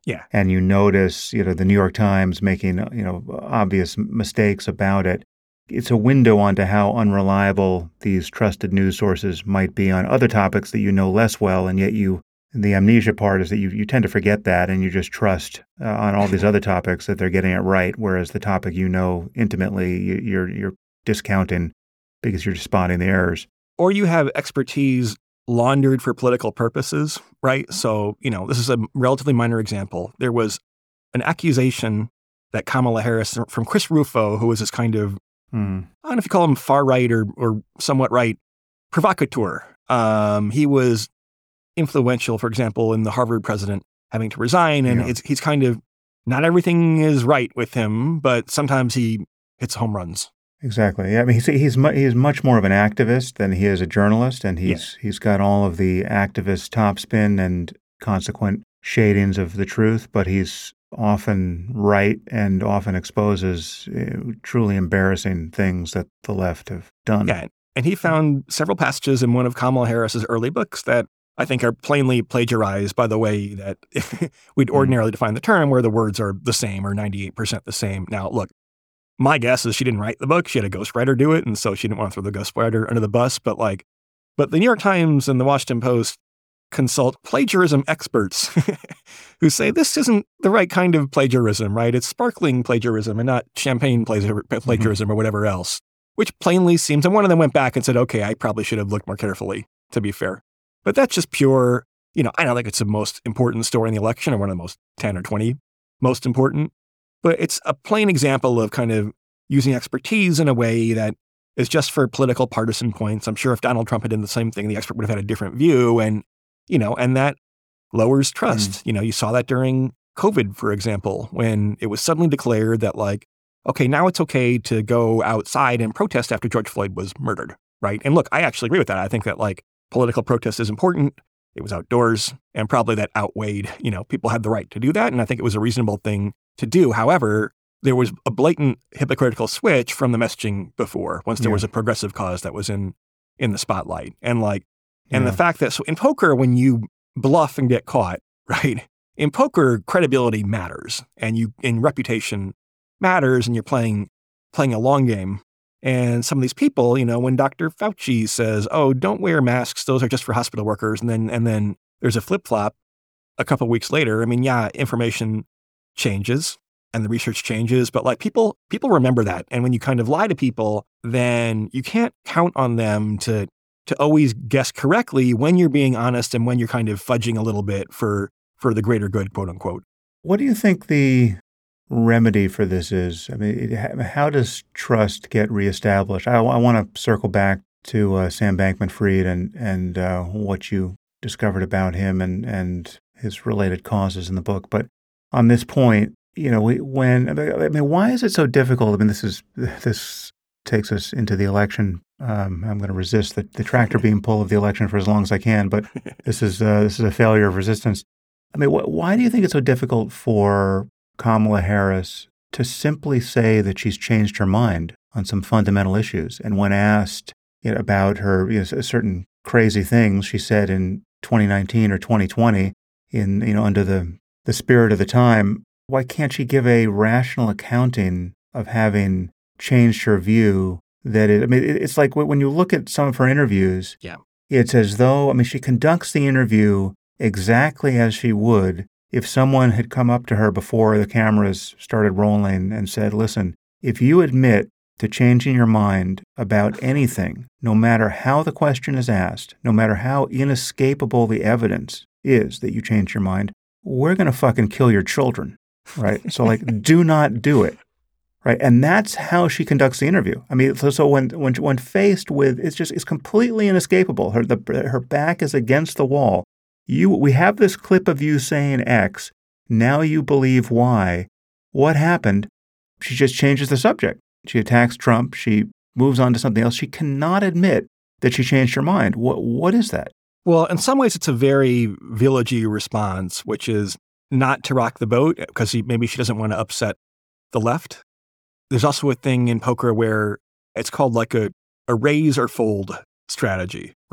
Yeah. and you notice, you know, the New York Times making, you know, obvious mistakes about it, it's a window onto how unreliable these trusted news sources might be on other topics that you know less well, and yet you, the amnesia part is that you, you tend to forget that, and you just trust uh, on all these other topics that they're getting it right, whereas the topic you know intimately, you, you're you're discounting because you're just spotting the errors. Or you have expertise laundered for political purposes, right? So, you know, this is a relatively minor example. There was an accusation that Kamala Harris, from Chris Rufo, who was this kind of, Hmm. I don't know if you call him far right or, or somewhat right, provocateur. Um, he was influential, for example, in the Harvard president having to resign. And Yeah. it's, he's kind of, not everything is right with him, but sometimes he hits home runs. Exactly. Yeah, I mean, he's he's mu- he's much more of an activist than he is a journalist, and he's he's got all of the activist topspin and consequent shadings of the truth, but he's often right and often exposes uh, truly embarrassing things that the left have done. Yeah. And he found several passages in one of Kamala Harris's early books that I think are plainly plagiarized by the way that we'd ordinarily mm. define the term, where the words are the same or ninety-eight percent the same. Now, look, my guess is she didn't write the book. She had a ghostwriter do it, and so she didn't want to throw the ghostwriter under the bus. But like, but the New York Times and the Washington Post consult plagiarism experts who say this isn't the right kind of plagiarism, right? It's sparkling plagiarism and not champagne plagiarism mm-hmm. or whatever else, which plainly seems, and one of them went back and said, okay, I probably should have looked more carefully, to be fair. But that's just pure, you know, I don't think it's the most important story in the election or one of the most ten or twenty most important. But it's a plain example of kind of using expertise in a way that is just for political partisan points. I'm sure if Donald Trump had done the same thing, the expert would have had a different view. And, you know, and that lowers trust. Mm. You know, you saw that during COVID, for example, when it was suddenly declared that like, okay, now it's okay to go outside and protest after George Floyd was murdered, right? And look, I actually agree with that. I think that like political protest is important. It was outdoors, and probably that outweighed, you know, people had the right to do that. And I think it was a reasonable thing to do. However, there was a blatant hypocritical switch from the messaging before, once there yeah. was a progressive cause that was in in the spotlight. And like, and yeah. the fact that, so in poker, when you bluff and get caught, right? In poker, credibility matters, and you, in reputation matters, and you're playing playing a long game. And some of these people, you know, when Doctor Fauci says, oh, don't wear masks, those are just for hospital workers, and then and then there's a flip-flop a couple of weeks later. I mean, yeah, information changes and the research changes, but like people people remember that. And when you kind of lie to people, then you can't count on them to to always guess correctly when you're being honest and when you're kind of fudging a little bit for for the greater good, quote unquote. What do you think the remedy for this is? I mean, how does trust get reestablished? I, I want to circle back to uh, Sam Bankman-Fried and and uh, what you discovered about him and and his related causes in the book. But on this point, you know, we, when I mean, why is it so difficult? I mean, this is this takes us into the election. Um, I'm going to resist the, the tractor beam pull of the election for as long as I can, but this is uh, this is a failure of resistance. I mean, wh- why do you think it's so difficult for Kamala Harris to simply say that she's changed her mind on some fundamental issues? And when asked you know, about her you know, certain crazy things she said in twenty nineteen or twenty twenty, in you know under the the spirit of the time, why can't she give a rational accounting of having changed her view? That it, I mean, it's like when you look at some of her interviews, yeah. it's as though, I mean, she conducts the interview exactly as she would if someone had come up to her before the cameras started rolling and said, listen, if you admit to changing your mind about anything, no matter how the question is asked, no matter how inescapable the evidence is that you changed your mind, we're going to fucking kill your children, right? So, like, do not do it. Right, and that's how she conducts the interview. I mean, so, so when when when faced with, it's just it's completely inescapable. Her the her back is against the wall. You, we have this clip of you saying X. Now you believe Y. What happened? She just changes the subject. She attacks Trump. She moves on to something else. She cannot admit that she changed her mind. What what is that? Well, in some ways, it's a very villagey response, which is not to rock the boat because maybe she doesn't want to upset the left. There's also a thing in poker where it's called like a, a raise or fold strategy, right?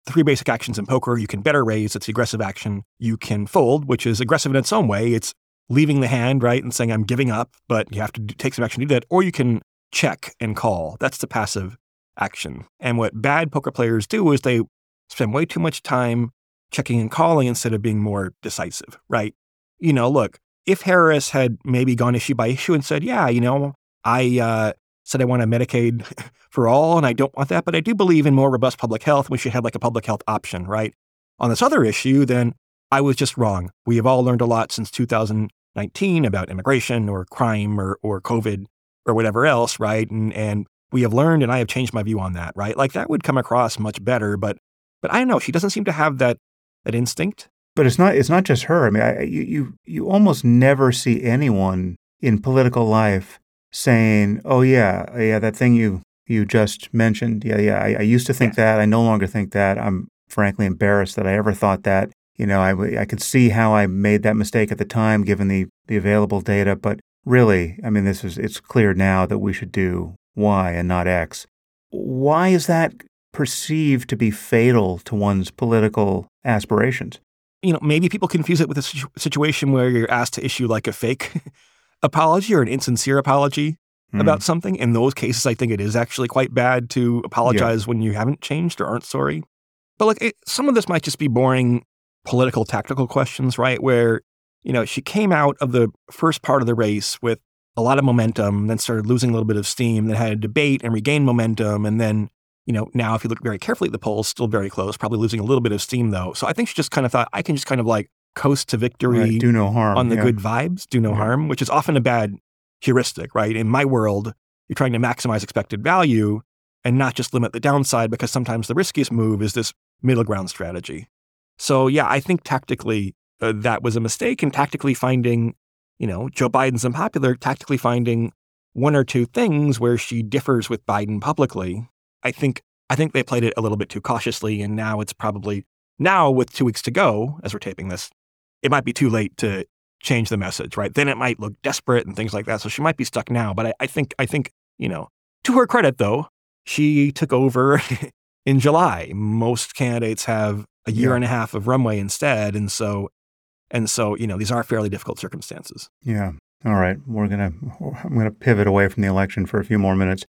three basic actions in poker. You can bet or raise. It's the aggressive action. You can fold, which is aggressive in its own way. It's leaving the hand, right, and saying, I'm giving up, but you have to do, take some action to do that. Or you can check and call. That's the passive action. And what bad poker players do is they spend way too much time checking and calling instead of being more decisive, right? You know, look, if Harris had maybe gone issue by issue and said, yeah, you know, I uh, said I want a Medicaid for all, and I don't want that, but I do believe in more robust public health. We should have like a public health option, right? On this other issue, then I was just wrong. We have all learned a lot since two thousand nineteen about immigration or crime or or COVID or whatever else, right? And and we have learned, and I have changed my view on that, right? Like that would come across much better, but but I don't know. She doesn't seem to have that that instinct. But it's not it's not just her. I mean, I, you you you almost never see anyone in political life saying, "Oh yeah, yeah, that thing you you just mentioned. Yeah, yeah, I, I used to think Yeah. that. I no longer think that. I'm frankly embarrassed that I ever thought that. You know, I I could see how I made that mistake at the time, given the the available data. But really, I mean, this is it's clear now that we should do Y and not X. Why is that perceived to be fatal to one's political aspirations? You know, maybe people confuse it with a situ- situation where you're asked to issue like a fake apology or an insincere apology Mm. about something. In those cases, I think it is actually quite bad to apologize yeah. when you haven't changed or aren't sorry. But like, it, some of this might just be boring political tactical questions, right? Where, you know, she came out of the first part of the race with a lot of momentum, then started losing a little bit of steam, then had a debate and regained momentum. And then, you know, now if you look very carefully at the polls, still very close, probably losing a little bit of steam though. So I think she just kind of thought, I can just kind of like coast to victory, right. do no harm on the yeah. good vibes, do no yeah. harm, which is often a bad heuristic, right? In my world, you're trying to maximize expected value and not just limit the downside, because sometimes the riskiest move is this middle ground strategy. So yeah, I think tactically uh, that was a mistake, and tactically finding, you know, Joe Biden's unpopular, tactically finding one or two things where she differs with Biden publicly. I think I think they played it a little bit too cautiously, and now it's probably, now with two weeks to go, as we're taping this, it might be too late to change the message, right? Then it might look desperate and things like that. So she might be stuck now. But I, I think, I think, you know, to her credit though, she took over in July. Most candidates have a year yeah. and a half of runway instead. And so, and so, you know, these are fairly difficult circumstances. Yeah. All right. We're going to, I'm going to pivot away from the election for a few more minutes.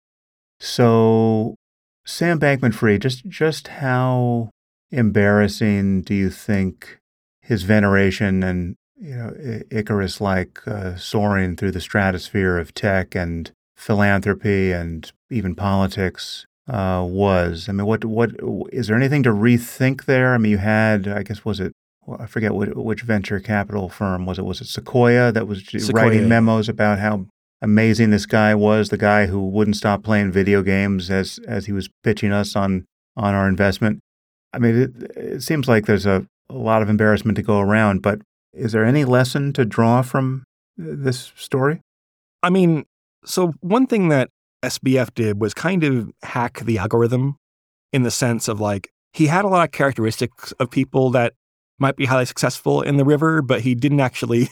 So Sam Bankman-Fried, just, just how embarrassing do you think his veneration and, you know, Icarus-like uh, soaring through the stratosphere of tech and philanthropy and even politics uh, was? I mean, what what is there anything to rethink there? I mean, you had, I guess, was it? Well, I forget what, which venture capital firm was it? Was it Sequoia that was Sequoia. writing memos about how amazing this guy was? The guy who wouldn't stop playing video games as as he was pitching us on on our investment. I mean, it, it seems like there's a, a lot of embarrassment to go around, but is there any lesson to draw from this story? I mean, so one thing that S B F did was kind of hack the algorithm, in the sense of like, he had a lot of characteristics of people that might be highly successful in the river, but he didn't actually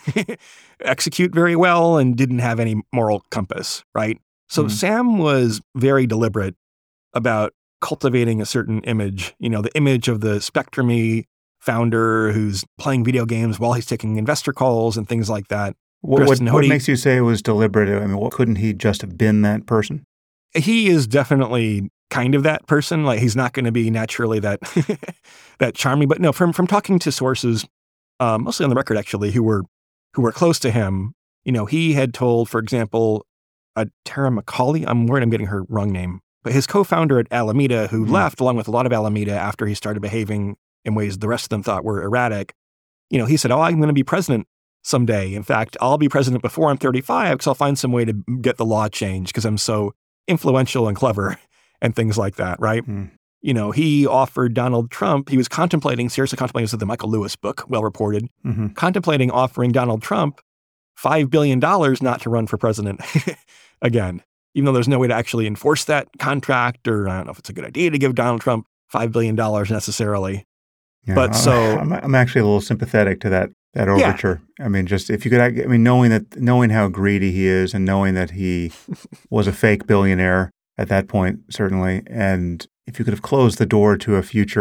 execute very well and didn't have any moral compass, right? So mm-hmm. Sam was very deliberate about cultivating a certain image, you know, the image of the Spectrum-y founder who's playing video games while he's taking investor calls and things like that. What, what, what makes you say it was deliberate? I mean, what, couldn't he just have been that person? He is definitely kind of that person. Like, he's not going to be naturally that that charming. But no, from from talking to sources, um, mostly on the record actually, who were who were close to him, you know, he had told, for example, uh, Tara McCauley, I'm worried I'm getting her wrong name, but his co-founder at Alameda, who mm-hmm. left along with a lot of Alameda after he started behaving in ways the rest of them thought were erratic, you know, he said, oh, I'm going to be president someday. In fact, I'll be president before I'm thirty-five because I'll find some way to get the law changed because I'm so influential and clever and things like that, right? Mm. You know, he offered Donald Trump, he was contemplating, seriously contemplating, this is the Michael Lewis book, well reported, mm-hmm. contemplating offering Donald Trump five billion dollars not to run for president again, even though there's no way to actually enforce that contract, or I don't know if it's a good idea to give Donald Trump five billion dollars necessarily. Yeah, but so I'm, I'm actually a little sympathetic to that that overture. Yeah. I mean, just if you could, I mean, knowing that, knowing how greedy he is, and knowing that he was a fake billionaire at that point, certainly, and if you could have closed the door to a future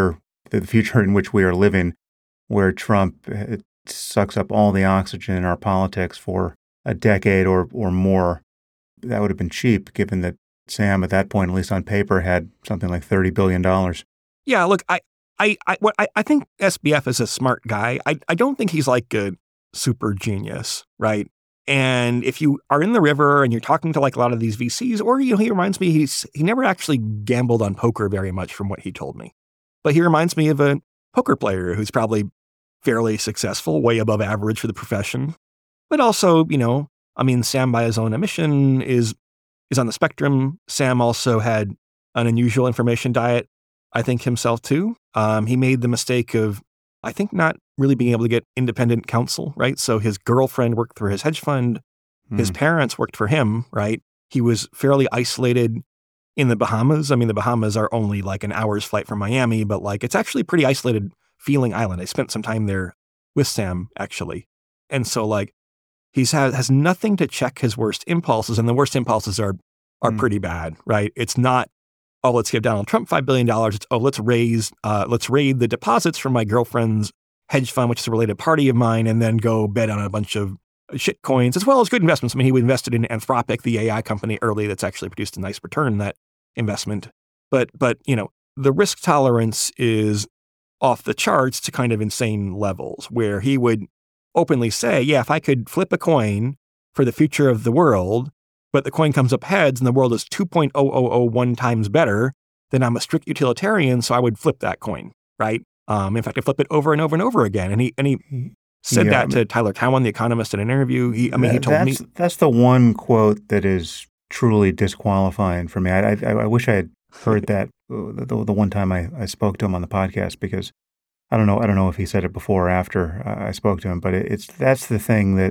the future in which we are living, where Trump uh, sucks up all the oxygen in our politics for a decade or, or more, that would have been cheap, given that Sam, at that point, at least on paper, had something like thirty billion dollars. Yeah, look, I I I, what, I, I think S B F is a smart guy. I, I don't think he's like a super genius, right? And if you are in the river and you're talking to like a lot of these V Cs, or you know, he reminds me, he's he never actually gambled on poker very much from what he told me. But he reminds me of a poker player who's probably fairly successful, way above average for the profession. But also, you know, I mean, Sam by his own admission is is on the spectrum. Sam also had an unusual information diet, I think himself too. Um, he made the mistake of, I think, not really being able to get independent counsel, right? So his girlfriend worked for his hedge fund. Mm. His parents worked for him, right? He was fairly isolated in the Bahamas. I mean, the Bahamas are only like an hour's flight from Miami, but like it's actually a pretty isolated feeling island. I spent some time there with Sam, actually. And so like he's has, has nothing to check his worst impulses, and the worst impulses are are mm. pretty bad, right? It's not, oh, let's give Donald Trump five billion dollars. It's, oh, let's raise, uh, let's raid the deposits from my girlfriend's hedge fund, which is a related party of mine, and then go bet on a bunch of shit coins, as well as good investments. I mean, he invested in Anthropic, the A I company, early that's actually produced a nice return in that investment. But, but you know, the risk tolerance is off the charts to kind of insane levels, where he would openly say, yeah, if I could flip a coin for the future of the world, but the coin comes up heads and the world is two point zero zero zero one times better, then I'm a strict utilitarian, so I would flip that coin, right? Um, in fact, I flip it over and over and over again. And he and he said yeah, that I mean, to Tyler Cowen, the Economist, in an interview. He, I mean, he told that's, me that's the one quote that is truly disqualifying for me. I I, I wish I had heard that the, the one time I, I spoke to him on the podcast, because I don't know I don't know if he said it before or after I spoke to him, but it, it's that's the thing that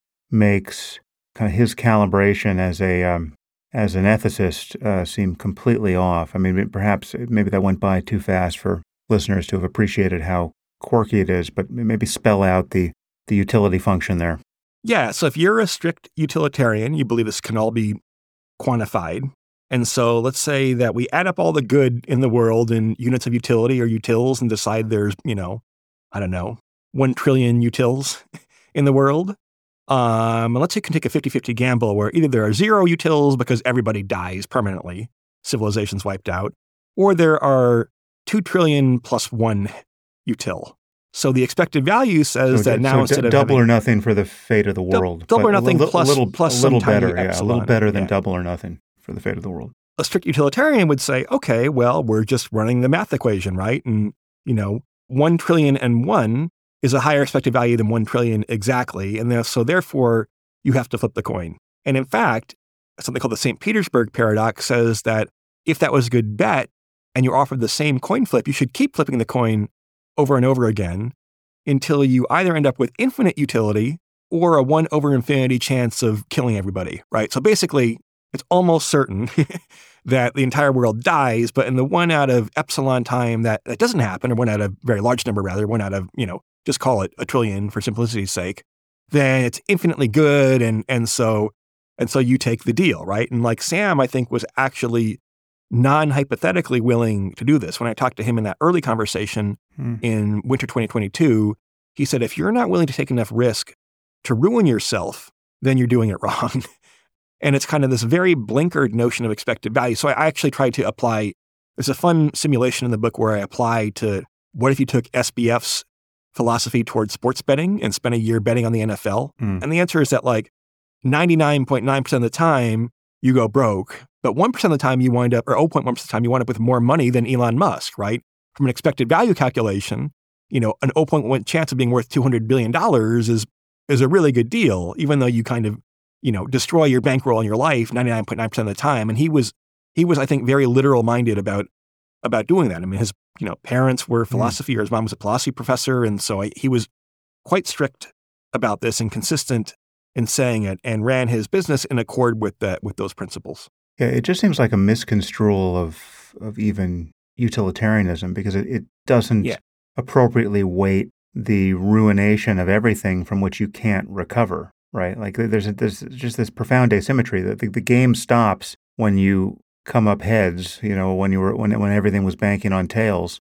makes kind of his calibration as a um, as an ethicist uh, seem completely off. I mean, perhaps maybe that went by too fast for listeners to have appreciated how quirky it is, but maybe spell out the, the utility function there. Yeah, so if you're a strict utilitarian, you believe this can all be quantified. And so let's say that we add up all the good in the world in units of utility or utils and decide there's, you know, I don't know, one trillion utils in the world. Um, and let's say you can take a fifty-fifty gamble where either there are zero utils because everybody dies permanently, civilization's wiped out, or there are two trillion plus one util. So the expected value says so, that now so instead d- of double having, or nothing for the fate of the world. D- double or nothing a li- plus, a little, plus a little some better, tiny yeah, epsilon. a little better than yeah. double or nothing for the fate of the world. A strict utilitarian would say, okay, well, we're just running the math equation, right? And, you know, one trillion and one is a higher expected value than one trillion exactly. And there, so therefore, you have to flip the coin. And in fact, something called the Saint Petersburg paradox says that if that was a good bet and you're offered the same coin flip, you should keep flipping the coin over and over again until you either end up with infinite utility or a one over infinity chance of killing everybody, right? So basically, it's almost certain that the entire world dies, but in the one out of epsilon time that, that doesn't happen, or one out of very large number rather, one out of, you know, just call it a trillion for simplicity's sake, then it's infinitely good. And, and so, and so you take the deal, right? And like Sam, I think, was actually non-hypothetically willing to do this. When I talked to him in that early conversation hmm. in winter twenty twenty-two, he said, if you're not willing to take enough risk to ruin yourself, then you're doing it wrong. And it's kind of this very blinkered notion of expected value. So I actually tried to apply, there's a fun simulation in the book where I apply to, what if you took S B F's philosophy towards sports betting and spent a year betting on the N F L? Mm. And the answer is that like ninety-nine point nine percent of the time you go broke, but one percent of the time you wind up, or zero point one percent of the time you wind up with more money than Elon Musk, right? From an expected value calculation, you know, an zero point one chance of being worth two hundred billion dollars is, is a really good deal, even though you kind of, you know, destroy your bankroll in your life ninety-nine point nine percent of the time. And he was, he was, I think, very literal minded about, about doing that. I mean, his, you know, parents were philosophy, mm. or his mom was a philosophy professor. And so I, he was quite strict about this and consistent in saying it, and ran his business in accord with that, with those principles. Yeah, it just seems like a misconstrual of, of even utilitarianism, because it, it doesn't yeah. appropriately weight the ruination of everything from which you can't recover. Right, like there's a, there's just this profound asymmetry that the, the game stops when you come up heads. You know, when you were when when everything was banking on tails,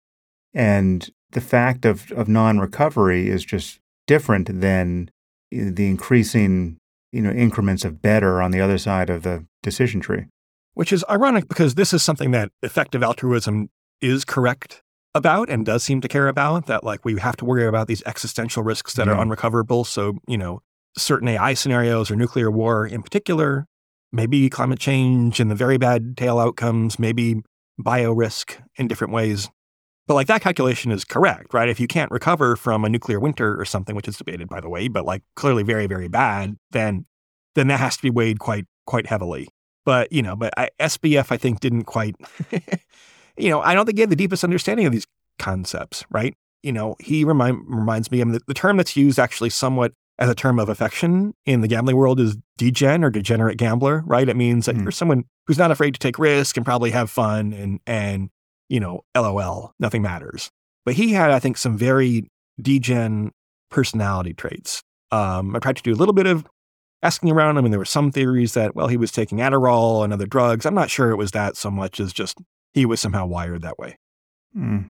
And the fact of, of non-recovery is just different than the increasing, you know, increments of better on the other side of the decision tree. Which is ironic because this is something that effective altruism is correct about and does seem to care about, that like we have to worry about these existential risks that Yeah. are unrecoverable. So, you know, certain A I scenarios or nuclear war in particular, maybe climate change and the very bad tail outcomes, maybe bio risk in different ways. But like that calculation is correct, right? If you can't recover from a nuclear winter or something, which is debated by the way, but like clearly very, very bad, then then that has to be weighed quite, quite heavily. But, you know, but I, S B F, I think, didn't quite, you know, I don't think he had the deepest understanding of these concepts, right? You know, he remind, reminds me, I mean, the, the term that's used actually somewhat as a term of affection in the gambling world is degen or degenerate gambler, right? It means that Mm. you're someone who's not afraid to take risk and probably have fun and, and, you know, LOL, nothing matters. But he had, I think, some very degen personality traits. Um, I tried to do a little bit of asking around him, and there were some theories that, well, he was taking Adderall and other drugs. I'm not sure it was that so much as just he was somehow wired that way. Mm.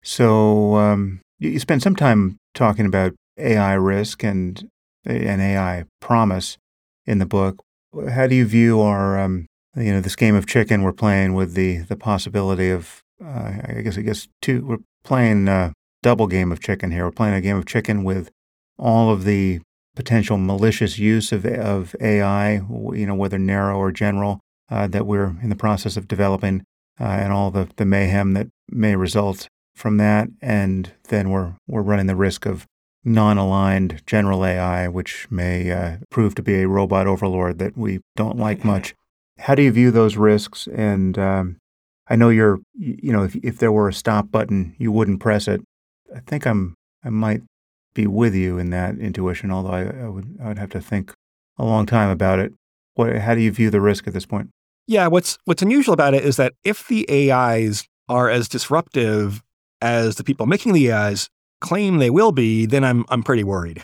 So um, you, you spent some time talking about A I risk and and A I promise in the book. How do you view our, um, you know, this game of chicken we're playing with the the possibility of, uh, I guess, I guess two. We're playing a double game of chicken here. We're playing a game of chicken with all of the potential malicious use of of A I, you know, whether narrow or general, uh, that we're in the process of developing, uh, and all the, the mayhem that may result from that. And then we're we're running the risk of non-aligned general A I, which may uh, prove to be a robot overlord that we don't like much. How do you view those risks? And um, I know you're, you know, if if there were a stop button, you wouldn't press it. I think I'm I might be with you in that intuition, although I, I would I would have to think a long time about it. What, how do you view the risk at this point? Yeah, what's what's unusual about it is that if the A Is are as disruptive as the people making the A Is claim they will be, then I'm I'm pretty worried.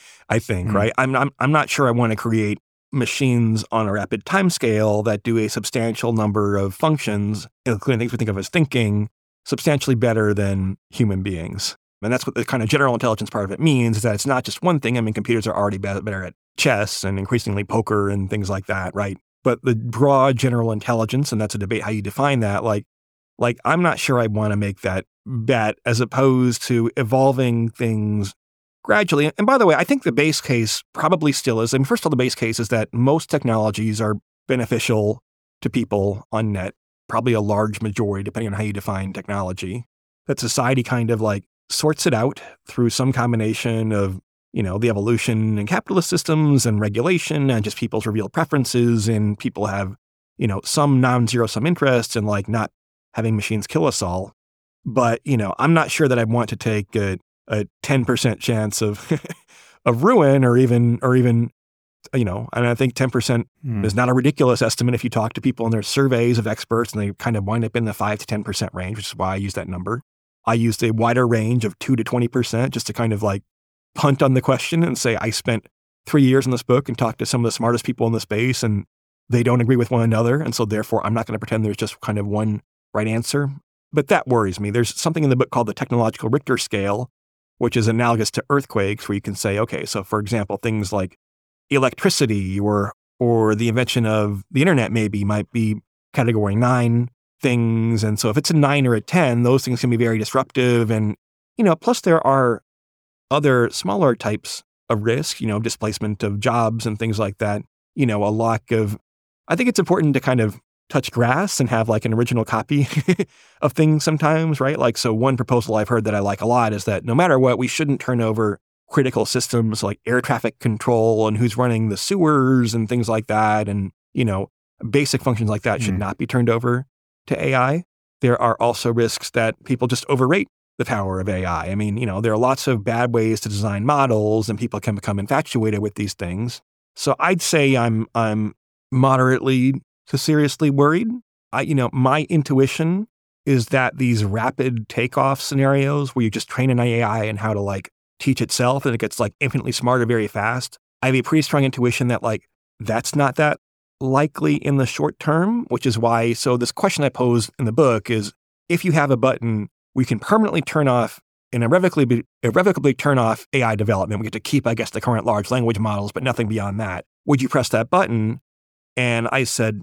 I think, Mm. right? I'm I'm I'm not sure I want to create machines on a rapid timescale that do a substantial number of functions, including things we think of as thinking, substantially better than human beings. And that's what the kind of general intelligence part of it means, is that it's not just one thing. I mean, computers are already better at chess and increasingly poker and things like that, right? But the broad general intelligence, and that's a debate how you define that, like, like I'm not sure I want to make that bet as opposed to evolving things gradually. And by the way, I think the base case probably still is. I mean, first of all, the base case is that most technologies are beneficial to people on net, probably a large majority, depending on how you define technology, that society kind of like sorts it out through some combination of, you know, the evolution in capitalist systems and regulation and just people's revealed preferences. And people have, you know, some non-zero sum interest in like not having machines kill us all. But, you know, I'm not sure that I want to take a, a ten percent chance of of ruin or even, or even, you know, and I think ten percent Mm. is not a ridiculous estimate if you talk to people in their surveys of experts, and they kind of wind up in the five to ten percent range, which is why I use that number. I used a wider range of two to twenty percent just to kind of like punt on the question and say, I spent three years in this book and talked to some of the smartest people in the space, and they don't agree with one another. And so therefore, I'm not going to pretend there's just kind of one right answer. But that worries me. There's something in the book called the technological Richter scale, which is analogous to earthquakes, where you can say, okay, so for example, things like electricity or or the invention of the internet maybe might be category nine things. And so if it's a nine or a ten, those things can be very disruptive. And, you know, plus there are other smaller types of risk, you know, displacement of jobs and things like that. You know, a lack of, I think it's important to kind of touch grass and have like an original copy of things sometimes, right? Like, so one proposal I've heard that I like a lot is that no matter what, we shouldn't turn over critical systems like air traffic control and who's running the sewers and things like that. And, you know, basic functions like that should Mm. not be turned over to A I. There are also risks that people just overrate the power of A I. I mean, you know, there are lots of bad ways to design models and people can become infatuated with these things. So I'd say I'm I'm moderately to seriously worried. I, you know, my intuition is that these rapid takeoff scenarios where you just train an A I and how to like teach itself and it gets like infinitely smarter very fast. I have a pretty strong intuition that like that's not that likely in the short term, which is why, so this question I pose in the book is, if you have a button we can permanently turn off and irrevocably, irrevocably turn off A I development. We get to keep, I guess, the current large language models, but nothing beyond that. Would you press that button? And I said,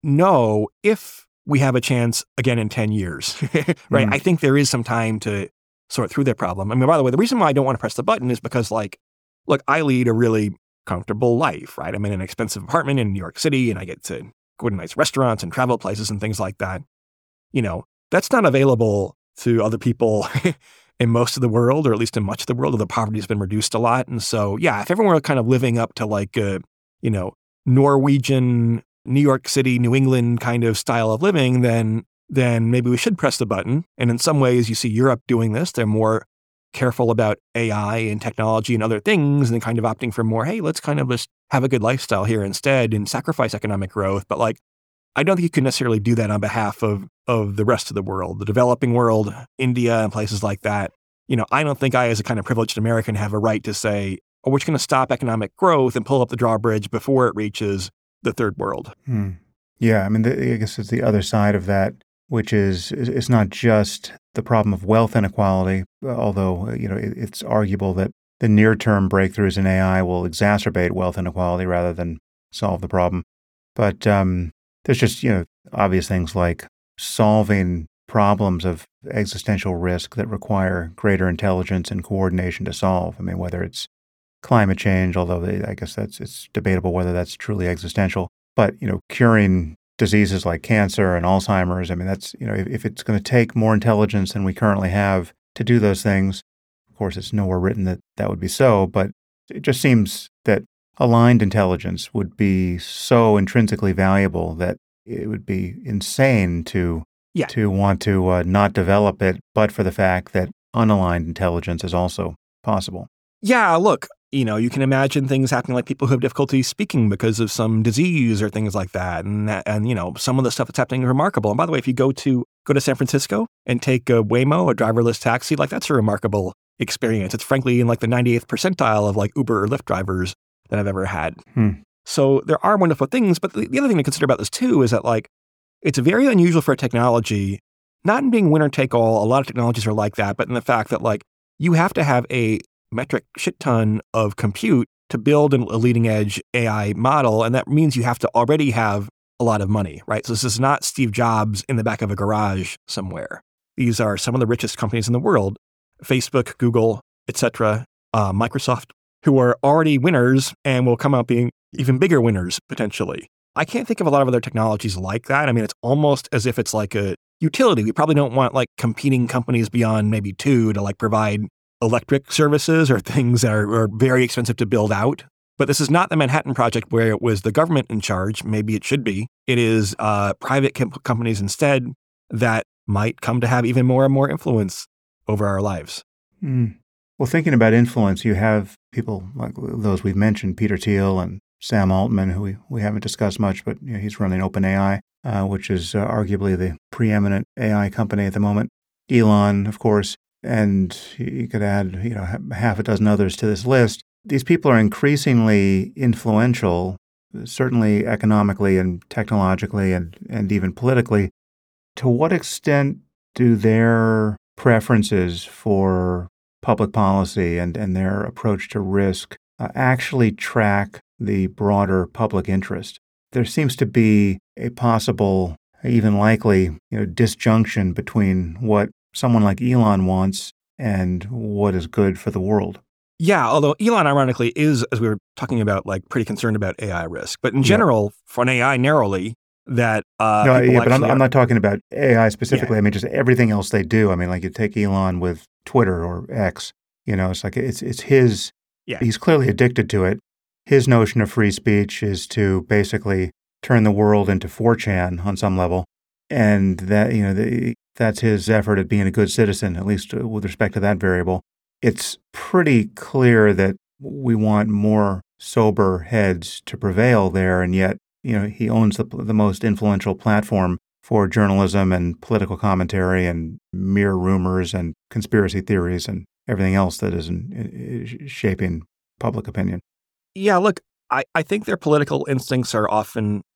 no, if we have a chance again in ten years, right? Mm. I think there is some time to sort through that problem. I mean, by the way, the reason why I don't want to press the button is because, like, look, I lead a really comfortable life, right? I'm in an expensive apartment in New York City, and I get to go to nice restaurants and travel places and things like that. You know, that's not available to other people in most of the world, or at least in much of the world, where the poverty has been reduced a lot. And so, yeah, if everyone were kind of living up to like a, you know, Norwegian, New York City, New England kind of style of living, then then maybe we should press the button. And in some ways, you see Europe doing this. They're more careful about A I and technology and other things, and kind of opting for more, hey, let's kind of just have a good lifestyle here instead and sacrifice economic growth. But like, I don't think you can necessarily do that on behalf of, of the rest of the world, the developing world, India and places like that. You know, I don't think I, as a kind of privileged American, have a right to say, oh, we're just going to stop economic growth and pull up the drawbridge before it reaches the third world. Hmm. Yeah, I mean, the, I guess it's the other side of that, which is it's not just the problem of wealth inequality, although, you know, it, it's arguable that the near-term breakthroughs in A I will exacerbate wealth inequality rather than solve the problem. But um, there's just, you know, obvious things like solving problems of existential risk that require greater intelligence and coordination to solve. I mean, whether it's climate change, although they, I guess that's it's debatable whether that's truly existential. But, you know, curing diseases like cancer and Alzheimer's, I mean, that's, you know, if, if it's going to take more intelligence than we currently have to do those things, of course, it's nowhere written that that would be so, but it just seems that aligned intelligence would be so intrinsically valuable that it would be insane to yeah. to want to uh, not develop it, but for the fact that unaligned intelligence is also possible. Yeah, look, you know, you can imagine things happening like people who have difficulty speaking because of some disease or things like that. And, that, and you know, some of the stuff that's happening is remarkable. And by the way, if you go to go to San Francisco and take a Waymo, a driverless taxi, like that's a remarkable experience. It's frankly in like the ninety-eighth percentile of like Uber or Lyft drivers that I've ever had. Hmm. So there are wonderful things. But the, the other thing to consider about this too is that like it's very unusual for a technology, not in being winner take all. A lot of technologies are like that, but in the fact that like you have to have a metric shit ton of compute to build a leading edge A I model. And that means you have to already have a lot of money, right? So this is not Steve Jobs in the back of a garage somewhere. These are some of the richest companies in the world, Facebook, Google, et cetera, uh, Microsoft, who are already winners and will come out being even bigger winners potentially. I can't think of a lot of other technologies like that. I mean, it's almost as if it's like a utility. We probably don't want like competing companies beyond maybe two to like provide electric services or things that are, are very expensive to build out. But this is not the Manhattan Project where it was the government in charge. Maybe it should be. It is uh, private com- companies instead that might come to have even more and more influence over our lives. Mm. Well, thinking about influence, you have people like those we've mentioned, Peter Thiel and Sam Altman, who we, we haven't discussed much, but you know, he's running OpenAI, uh, which is uh, arguably the preeminent A I company at the moment. Elon, of course. And you could add, you know, half a dozen others to this list. These people are increasingly influential, certainly economically and technologically and, and even politically. To what extent do their preferences for public policy and, and their approach to risk uh, actually track the broader public interest? There seems to be a possible, even likely, you know, disjunction between what someone like Elon wants and what is good for the world. Yeah, although Elon, ironically, is, as we were talking about, like pretty concerned about A I risk. But in general, yeah. for an A I narrowly, that uh, no, yeah, but I'm, are, I'm not talking about A I specifically. Yeah. I mean, just everything else they do. I mean, like you take Elon with Twitter or X. You know, it's like it's it's his. Yeah. He's clearly addicted to it. His notion of free speech is to basically turn the world into four chan on some level, and that you know the. That's his effort at being a good citizen, at least with respect to that variable. It's pretty clear that we want more sober heads to prevail there, and yet, you know, he owns the, the most influential platform for journalism and political commentary and mere rumors and conspiracy theories and everything else that is in, in shaping public opinion. Yeah, look, I, I think their political instincts are often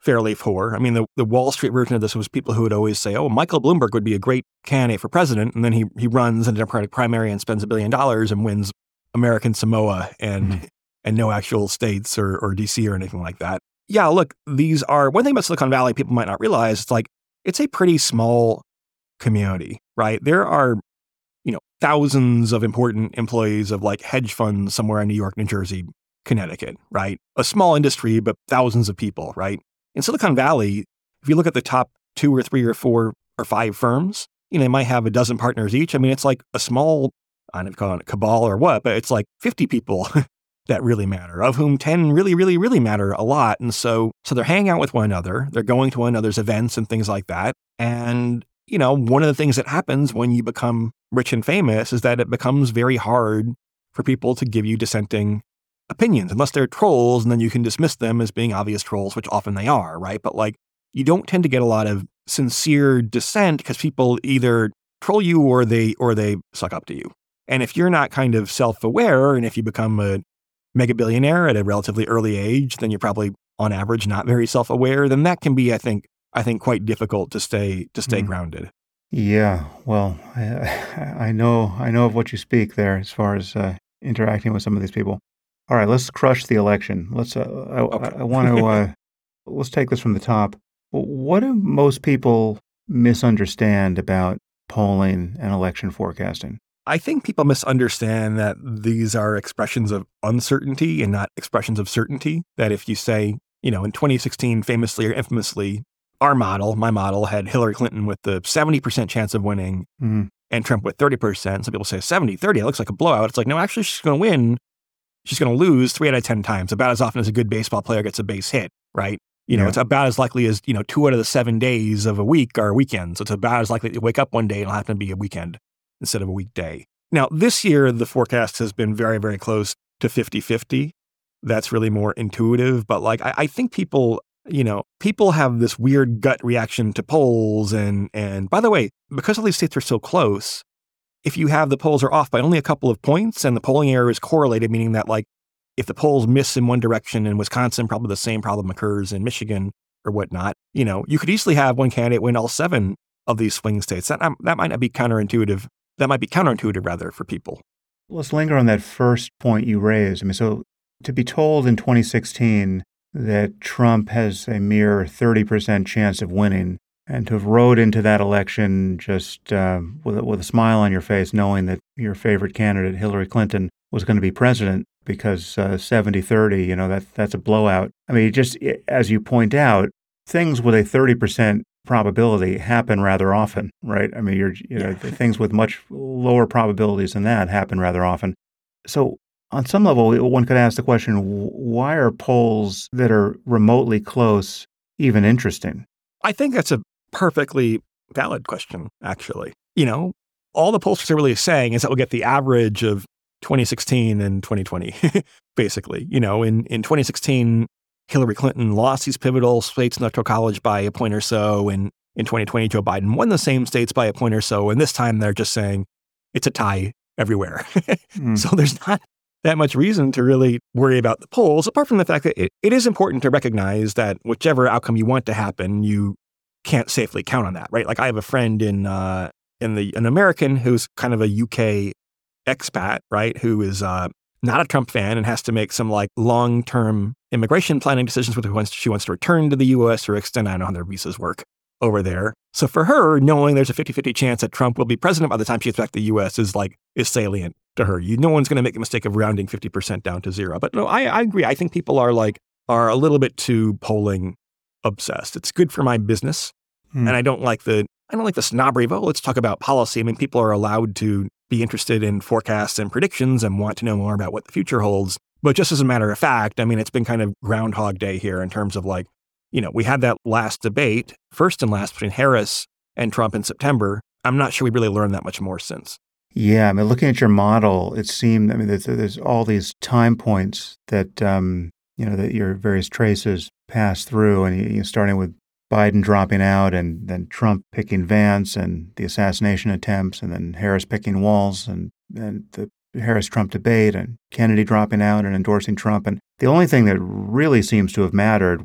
fairly poor. I mean, the, the Wall Street version of this was people who would always say, oh, Michael Bloomberg would be a great candidate for president. And then he he runs in a Democratic primary and spends a billion dollars and wins American Samoa and mm-hmm. and no actual states or, or D C or anything like that. Yeah, look, these are, one thing about Silicon Valley people might not realize, it's like, it's a pretty small community, right? There are, you know, thousands of important employees of like hedge funds somewhere in New York, New Jersey, Connecticut, right? A small industry, but thousands of people, right? In Silicon Valley, if you look at the top two or three or four or five firms, you know, they might have a dozen partners each. I mean, it's like a small, I don't know if you call it a cabal or what, but it's like fifty people that really matter, of whom ten really, really, really matter a lot. And so, so they're hanging out with one another. They're going to one another's events and things like that. And, you know, one of the things that happens when you become rich and famous is that it becomes very hard for people to give you dissenting opinions, unless they're trolls, and then you can dismiss them as being obvious trolls, which often they are, right? But like, you don't tend to get a lot of sincere dissent because people either troll you or they or they suck up to you. And if you're not kind of self-aware, and if you become a mega billionaire at a relatively early age, then you're probably on average not very self-aware, then that can be, I think, I think quite difficult to stay to stay mm. grounded. Yeah, well, I, I know I know of what you speak there as far as uh, interacting with some of these people. All right, let's crush the election. Let's. Uh, I, okay. I, I want to. Uh, let's take this from the top. What do most people misunderstand about polling and election forecasting? I think people misunderstand that these are expressions of uncertainty and not expressions of certainty. That if you say, you know, in twenty sixteen, famously or infamously, our model, my model, had Hillary Clinton with the seventy percent chance of winning mm-hmm. and Trump with thirty percent. Some people say seventy, thirty, it looks like a blowout. It's like, no, actually, she's going to win. She's going to lose three out of ten times, about as often as a good baseball player gets a base hit, right? You know, yeah. It's about as likely as, you know, two out of the seven days of a week are weekends. So it's about as likely to wake up one day and it'll happen to be a weekend instead of a weekday. Now, this year, the forecast has been very, very close to fifty-fifty. That's really more intuitive. But like, I, I think people, you know, people have this weird gut reaction to polls. And, and by the way, because all these states are so close, if you have the polls are off by only a couple of points and the polling error is correlated, meaning that like if the polls miss in one direction in Wisconsin, probably the same problem occurs in Michigan or whatnot, you know, you could easily have one candidate win all seven of these swing states. That, that might not be counterintuitive. That might be counterintuitive rather for people. Let's linger on that first point you raised. I mean, so to be told in twenty sixteen that Trump has a mere thirty percent chance of winning, and to have rode into that election just uh, with, a, with a smile on your face, knowing that your favorite candidate, Hillary Clinton, was going to be president because uh, seventy thirty, you know, that that's a blowout. I mean, just as you point out, things with a thirty percent probability happen rather often, right? I mean, you're, you know, yeah. things with much lower probabilities than that happen rather often. So on some level, one could ask the question, why are polls that are remotely close even interesting? I think that's a perfectly valid question, actually. You know, all the pollsters are really saying is that we'll get the average of twenty sixteen and twenty twenty, basically. You know, in, in twenty sixteen, Hillary Clinton lost these pivotal states in the Electoral College by a point or so. And in twenty twenty, Joe Biden won the same states by a point or so. And this time they're just saying it's a tie everywhere. mm. So there's not that much reason to really worry about the polls, apart from the fact that it, it is important to recognize that whichever outcome you want to happen, you can't safely count on that, right? Like I have a friend in uh, in the an American who's kind of a U K expat, right, who is uh, not a Trump fan and has to make some like long-term immigration planning decisions whether wants, she wants to return to the U S or extend. I don't know how their visas work over there. So for her, knowing there's a fifty-fifty chance that Trump will be president by the time she gets back to the U S is like, is salient to her. You, no one's going to make the mistake of rounding fifty percent down to zero. But no, I, I agree. I think people are like, are a little bit too polling obsessed. It's good for my business. Hmm. And I don't like the, I don't like the snobbery of, oh, let's talk about policy. I mean, people are allowed to be interested in forecasts and predictions and want to know more about what the future holds. But just as a matter of fact, I mean, it's been kind of Groundhog Day here in terms of like, you know, we had that last debate, first and last, between Harris and Trump in September. I'm not sure we really learned that much more since. Yeah, I mean, looking at your model, it seemed, I mean, there's, there's all these time points that, um, you know, that your various traces pass through, and you, you starting with Biden dropping out, and then Trump picking Vance, and the assassination attempts, and then Harris picking Walz, and, and the Harris-Trump debate, and Kennedy dropping out and endorsing Trump. And the only thing that really seems to have mattered was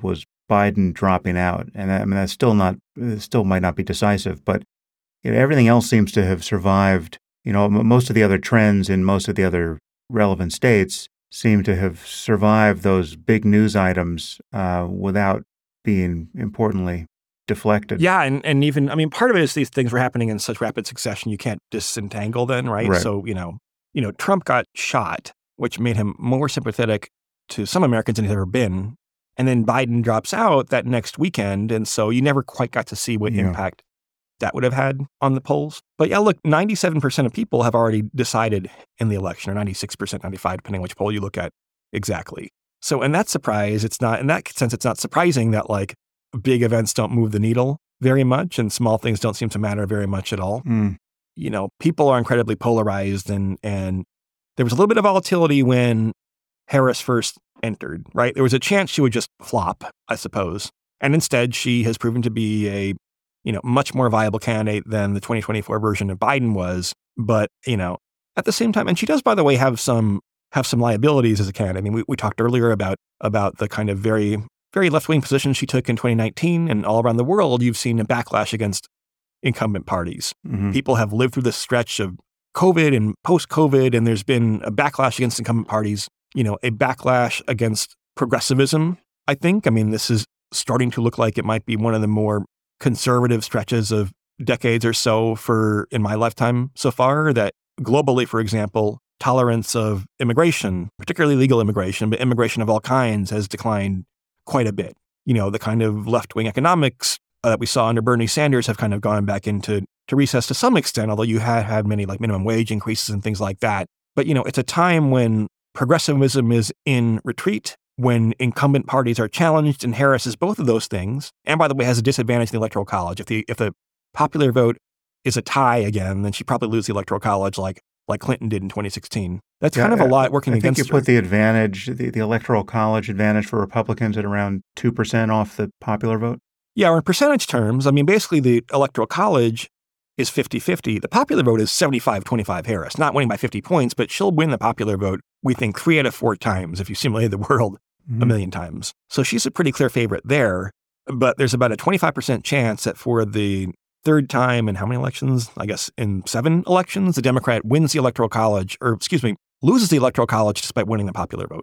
Biden dropping out. And I mean, that's still not, it still might not be decisive, but you know, everything else seems to have survived. You know, m- most of the other trends in most of the other relevant states seem to have survived those big news items uh, without being importantly deflected. Yeah, and, and even, I mean, part of it is these things were happening in such rapid succession, you can't disentangle then, right? Right. So, you know, you know, Trump got shot, which made him more sympathetic to some Americans than he's ever been. And then Biden drops out that next weekend. And so you never quite got to see what Yeah. impact that would have had on the polls. But yeah, look, ninety-seven percent of people have already decided in the election, or ninety-six percent, ninety-five, depending on which poll you look at exactly. So in that surprise, it's not, in that sense, it's not surprising that like big events don't move the needle very much and small things don't seem to matter very much at all. Mm. You know, people are incredibly polarized, and and there was a little bit of volatility when Harris first entered, right? There was a chance she would just flop, I suppose. And instead, she has proven to be a, you know, much more viable candidate than the twenty twenty-four version of Biden was. But, you know, at the same time, and she does, by the way, have some have some liabilities as a candidate. I mean, we, we talked earlier about about the kind of very, very left-wing positions she took in twenty nineteen, and all around the world, you've seen a backlash against incumbent parties. Mm-hmm. People have lived through this stretch of COVID and post-COVID, and there's been a backlash against incumbent parties, you know, a backlash against progressivism, I think. I mean, this is starting to look like it might be one of the more conservative stretches of decades or so for, in my lifetime so far, that globally, for example, tolerance of immigration, particularly legal immigration, but immigration of all kinds has declined quite a bit. You know, the kind of left-wing economics uh, that we saw under Bernie Sanders have kind of gone back into to recess to some extent, although you had had many like minimum wage increases and things like that. But, you know, it's a time when progressivism is in retreat, when incumbent parties are challenged, and Harris is both of those things. And by the way, has a disadvantage in the Electoral College. If the if the popular vote is a tie again, then she'd probably lose the Electoral College like like Clinton did in twenty sixteen. That's Yeah, kind of a lot working I think against you her. put the advantage, the, the Electoral College advantage for Republicans at around two percent off the popular vote. Yeah, or in percentage terms, I mean, basically the Electoral College is fifty-fifty. The popular vote is seventy-five twenty-five Harris, not winning by fifty points, but she'll win the popular vote, we think, three out of four times if you simulate the world Mm-hmm. a million times. So she's a pretty clear favorite there. But there's about a twenty-five percent chance that for the third time in how many elections? I guess in seven elections, the Democrat wins the Electoral College, or excuse me, loses the Electoral College despite winning the popular vote.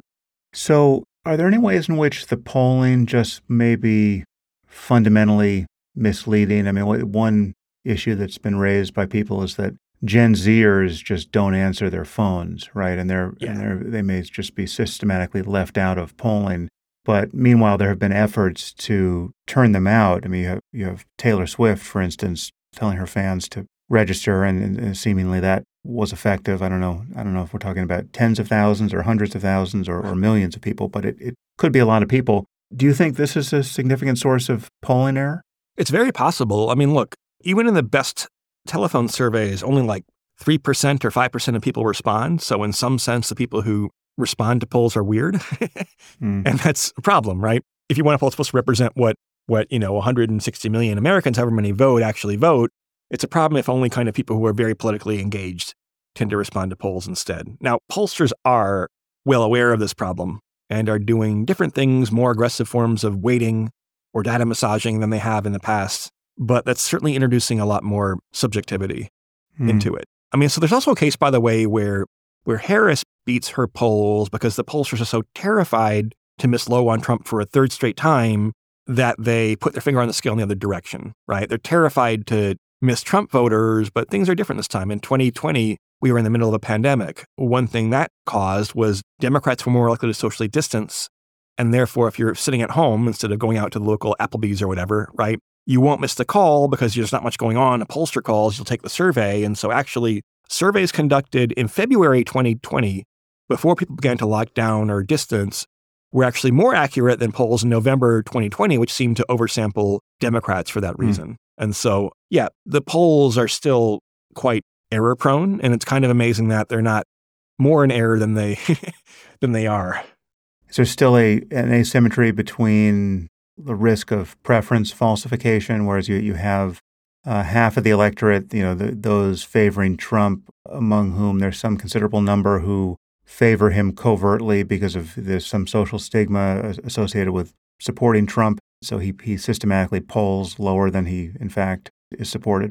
So are there any ways in which the polling just may be fundamentally misleading? I mean, one issue that's been raised by people is that Gen Zers just don't answer their phones, right? And they're, Yeah. and they're they may just be systematically left out of polling. But meanwhile, there have been efforts to turn them out. I mean, you have, you have Taylor Swift, for instance, telling her fans to register, and, and seemingly that was effective. I don't know. I don't know if we're talking about tens of thousands or hundreds of thousands or, or millions of people, but it, it could be a lot of people. Do you think this is a significant source of polling error? It's very possible. I mean, look, even in the best telephone surveys, only like three percent or five percent of people respond. So in some sense, the people who respond to polls are weird. mm. And that's a problem, right? If you want a poll that's supposed to represent what, what, you know, one hundred sixty million Americans, however many vote, actually vote, it's a problem if only kind of people who are very politically engaged tend to respond to polls instead. Now, pollsters are well aware of this problem and are doing different things, more aggressive forms of weighting or data massaging than they have in the past. But that's certainly introducing a lot more subjectivity Mm. into it. I mean, so there's also a case, by the way, where where Harris beats her polls because the pollsters are so terrified to miss low on Trump for a third straight time that they put their finger on the scale in the other direction, right? They're terrified to miss Trump voters, but things are different this time. In twenty twenty, we were in the middle of a pandemic. One thing that caused was Democrats were more likely to socially distance. And therefore, if you're sitting at home instead of going out to the local Applebee's or whatever, right, you won't miss the call because there's not much going on. A pollster calls, you'll take the survey. And so actually, surveys conducted in February twenty twenty, before people began to lock down or distance, were actually more accurate than polls in November twenty twenty, which seemed to oversample Democrats for that reason. Mm. And so, yeah, the polls are still quite error prone. And it's kind of amazing that they're not more in error than they than they are. Is there still a an asymmetry between the risk of preference falsification, whereas you, you have uh, half of the electorate, you know, the, those favoring Trump, among whom there's some considerable number who favor him covertly because of there's some social stigma associated with supporting Trump. So he, he systematically polls lower than he, in fact, is supported.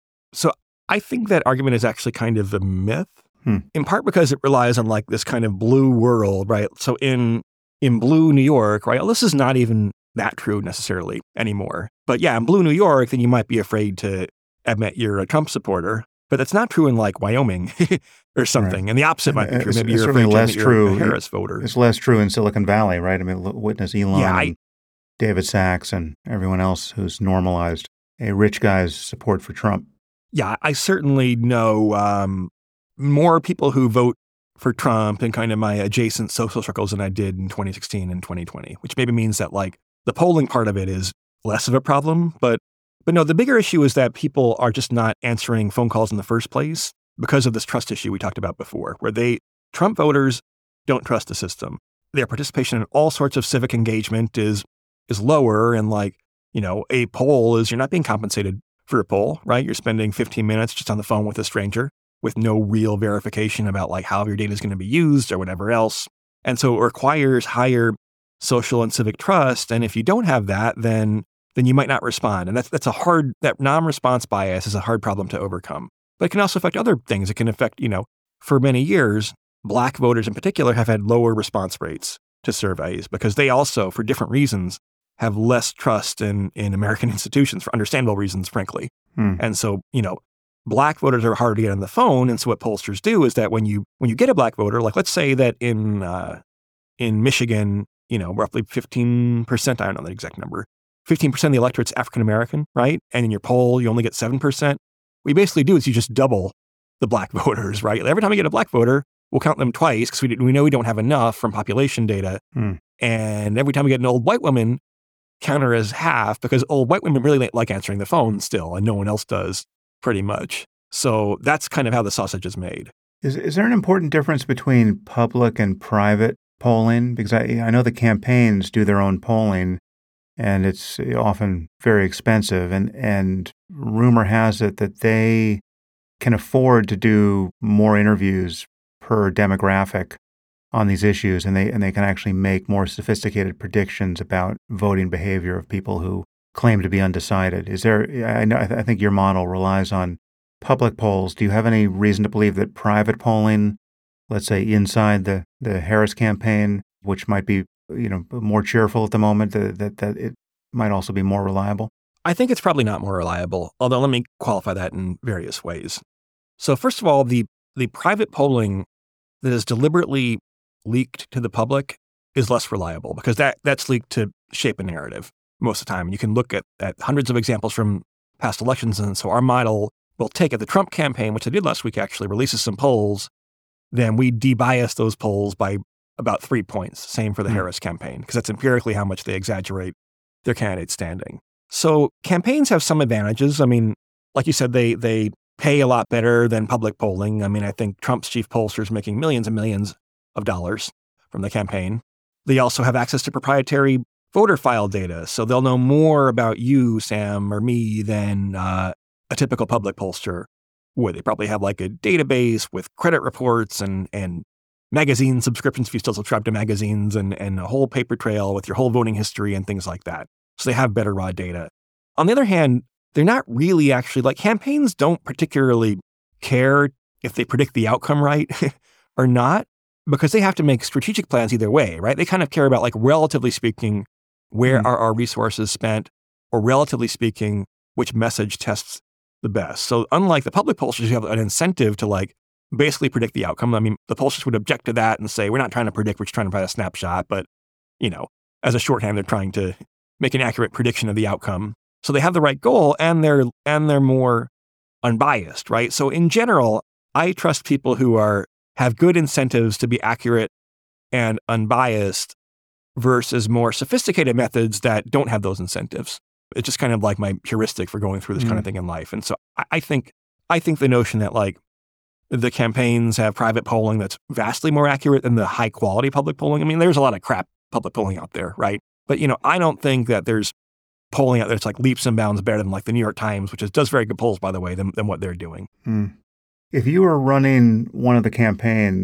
So I think that argument is actually kind of a myth, Hmm. in part because it relies on like this kind of blue world, right? So in in blue New York, right? Well, this is not even that true necessarily anymore. But yeah, in blue New York, then you might be afraid to admit you're a Trump supporter. But that's not true in like Wyoming or something. Right. And the opposite might be true. It's, Maybe it's you're certainly afraid less to admit you're true. a Harris voter. It's less true in Silicon Valley, right? I mean, witness Elon Yeah, I, and David Sachs and everyone else who's normalized a rich guy's support for Trump. Yeah, I certainly know um, more people who vote for Trump in kind of my adjacent social circles than I did in twenty sixteen and twenty twenty, which maybe means that like the polling part of it is less of a problem. But but no, the bigger issue is that people are just not answering phone calls in the first place because of this trust issue we talked about before, where they Trump voters don't trust the system. Their participation in all sorts of civic engagement is is lower, and like, you know, a poll is you're not being compensated for a poll, right? You're spending fifteen minutes just on the phone with a stranger with no real verification about like how your data is going to be used or whatever else. And so it requires higher social and civic trust. And if you don't have that, then then you might not respond. And that's that's a hard, that non-response bias is a hard problem to overcome. But it can also affect other things. It can affect, you know, for many years, Black voters in particular have had lower response rates to surveys because they also, for different reasons, have less trust in, in American institutions for understandable reasons, frankly. Hmm. And so, you know, Black voters are harder to get on the phone. And so what pollsters do is that when you when you get a Black voter, like let's say that in uh, in Michigan, you know, roughly fifteen percent, I don't know the exact number, fifteen percent of the electorate's African-American, right? And in your poll, you only get seven percent. What you basically do is you just double the Black voters, right? Every time we get a Black voter, we'll count them twice because we, we know we don't have enough from population data. Hmm. And every time we get an old white woman, count her as half because old white women really like answering the phone still, and no one else does pretty much. So that's kind of how the sausage is made. Is is there an important difference between public and private polling? Because I, I know the campaigns do their own polling, and it's often very expensive. And, and rumor has it that they can afford to do more interviews per demographic on these issues, and they and they can actually make more sophisticated predictions about voting behavior of people who claim to be undecided. Is there? I know. I, th- I think your model relies on public polls. Do you have any reason to believe that private polling, let's say inside the, the Harris campaign, which might be you know more cheerful at the moment, that, that that it might also be more reliable? I think it's probably not more reliable. Although let me qualify that in various ways. So first of all, the the private polling that is deliberately leaked to the public is less reliable because that that's leaked to shape a narrative most of the time. And you can look at, at hundreds of examples from past elections. And so our model will take at the Trump campaign, which I did last week, actually releases some polls. Then we debias those polls by about three points. Same for the mm. Harris campaign, because that's empirically how much they exaggerate their candidate's standing. So campaigns have some advantages. I mean, like you said, they they pay a lot better than public polling. I mean, I think Trump's chief pollster is making millions and millions of dollars from the campaign. They also have access to proprietary voter file data, so they'll know more about you, Sam, or me than uh, a typical public pollster would. They probably have like a database with credit reports and and magazine subscriptions if you still subscribe to magazines, and, and a whole paper trail with your whole voting history and things like that. So they have better raw data. On the other hand, they're not really actually, like campaigns don't particularly care if they predict the outcome right or not, because they have to make strategic plans either way, right? They kind of care about, like, relatively speaking, where mm. are our resources spent, or relatively speaking, which message tests the best. So unlike the public pollsters, you have an incentive to, like, basically predict the outcome. I mean, the pollsters would object to that and say, we're not trying to predict, we're just trying to provide a snapshot. But, you know, as a shorthand, they're trying to make an accurate prediction of the outcome. So they have the right goal, and they're and they're more unbiased, right? So in general, I trust people who are have good incentives to be accurate and unbiased versus more sophisticated methods that don't have those incentives. It's just kind of like my heuristic for going through this mm. kind of thing in life. And so I, I think I think the notion that, like, the campaigns have private polling that's vastly more accurate than the high quality public polling. I mean, there's a lot of crap public polling out there, right? But, you know, I don't think that there's polling out there that's like leaps and bounds better than, like, the New York Times, which is, does very good polls, by the way, than, than what they're doing. Mm. If you were running one of the campaigns,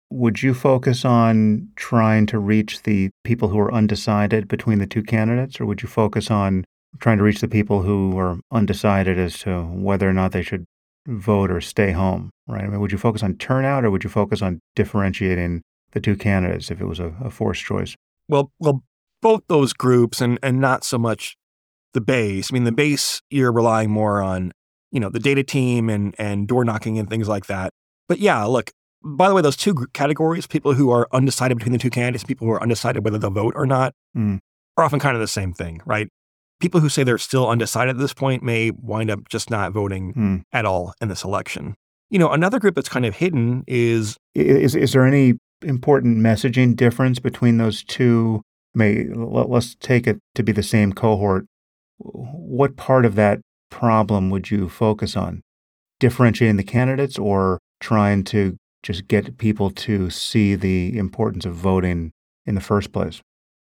would you focus on trying to reach the people who are undecided between the two candidates, or would you focus on trying to reach the people who are undecided as to whether or not they should vote or stay home, right? I mean, would you focus on turnout, or would you focus on differentiating the two candidates if it was a, a forced choice? Well, well, both those groups, and and not so much the base. I mean, the base, you're relying more on, you know, the data team and and door knocking and things like that. But yeah, look, by the way, those two categories, people who are undecided between the two candidates, people who are undecided whether they'll vote or not, mm. are often kind of the same thing, right? People who say they're still undecided at this point may wind up just not voting mm. at all in this election. You know, another group that's kind of hidden is... Is, is there any important messaging difference between those two? I mean, let's take it to be the same cohort. What part of that problem would you focus on? Differentiating the candidates, or trying to just get people to see the importance of voting in the first place?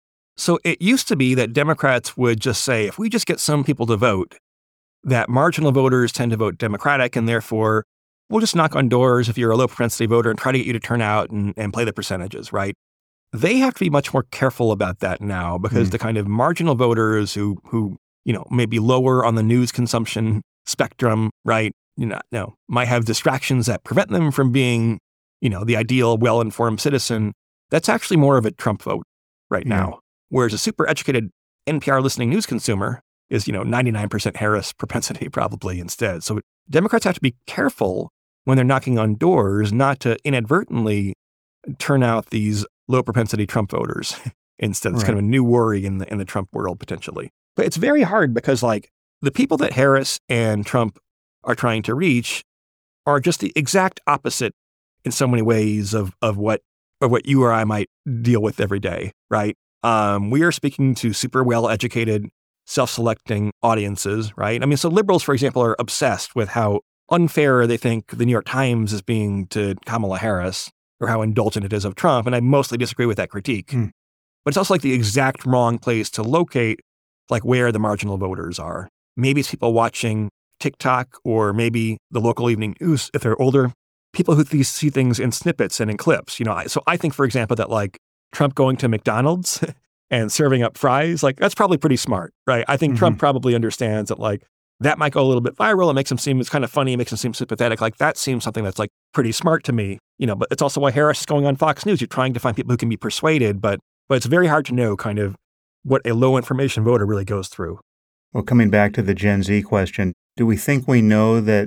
So it used to be that Democrats would just say, if we just get some people to vote, that marginal voters tend to vote Democratic, and therefore we'll just knock on doors if you're a low propensity voter and try to get you to turn out and, and play the percentages, right? They have to be much more careful about that now, because mm. the kind of marginal voters who, who, you know, may be lower on the news consumption spectrum, right? You know, no, might have distractions that prevent them from being, you know, the ideal well-informed citizen. That's actually more of a Trump vote right yeah. now. Whereas a super educated N P R listening news consumer is, you know, ninety-nine percent Harris propensity probably instead. So Democrats have to be careful when they're knocking on doors not to inadvertently turn out these low propensity Trump voters instead. It's right. kind of a new worry in the in the Trump world potentially. But it's very hard because, like, the people that Harris and Trump are trying to reach are just the exact opposite in so many ways of of what of what you or I might deal with every day, right? Um, we are speaking to super well-educated, self-selecting audiences, right? I mean, so liberals, for example, are obsessed with how unfair they think the New York Times is being to Kamala Harris, or how indulgent it is of Trump, and I mostly disagree with that critique. Mm. But it's also like the exact wrong place to locate like where the marginal voters are. Maybe it's people watching TikTok, or maybe the local evening news if they're older, people who th- see things in snippets and in clips. You know, I, so I think, for example, that like Trump going to McDonald's and serving up fries, like that's probably pretty smart, right? I think mm-hmm. Trump probably understands that like that might go a little bit viral. It makes him seem, it's kind of funny. It makes him seem sympathetic. Like that seems something that's like pretty smart to me, you know, but it's also why Harris is going on Fox News. You're trying to find people who can be persuaded, but but it's very hard to know kind of what a low information voter really goes through. Well, coming back to the Gen Z question, do we think we know that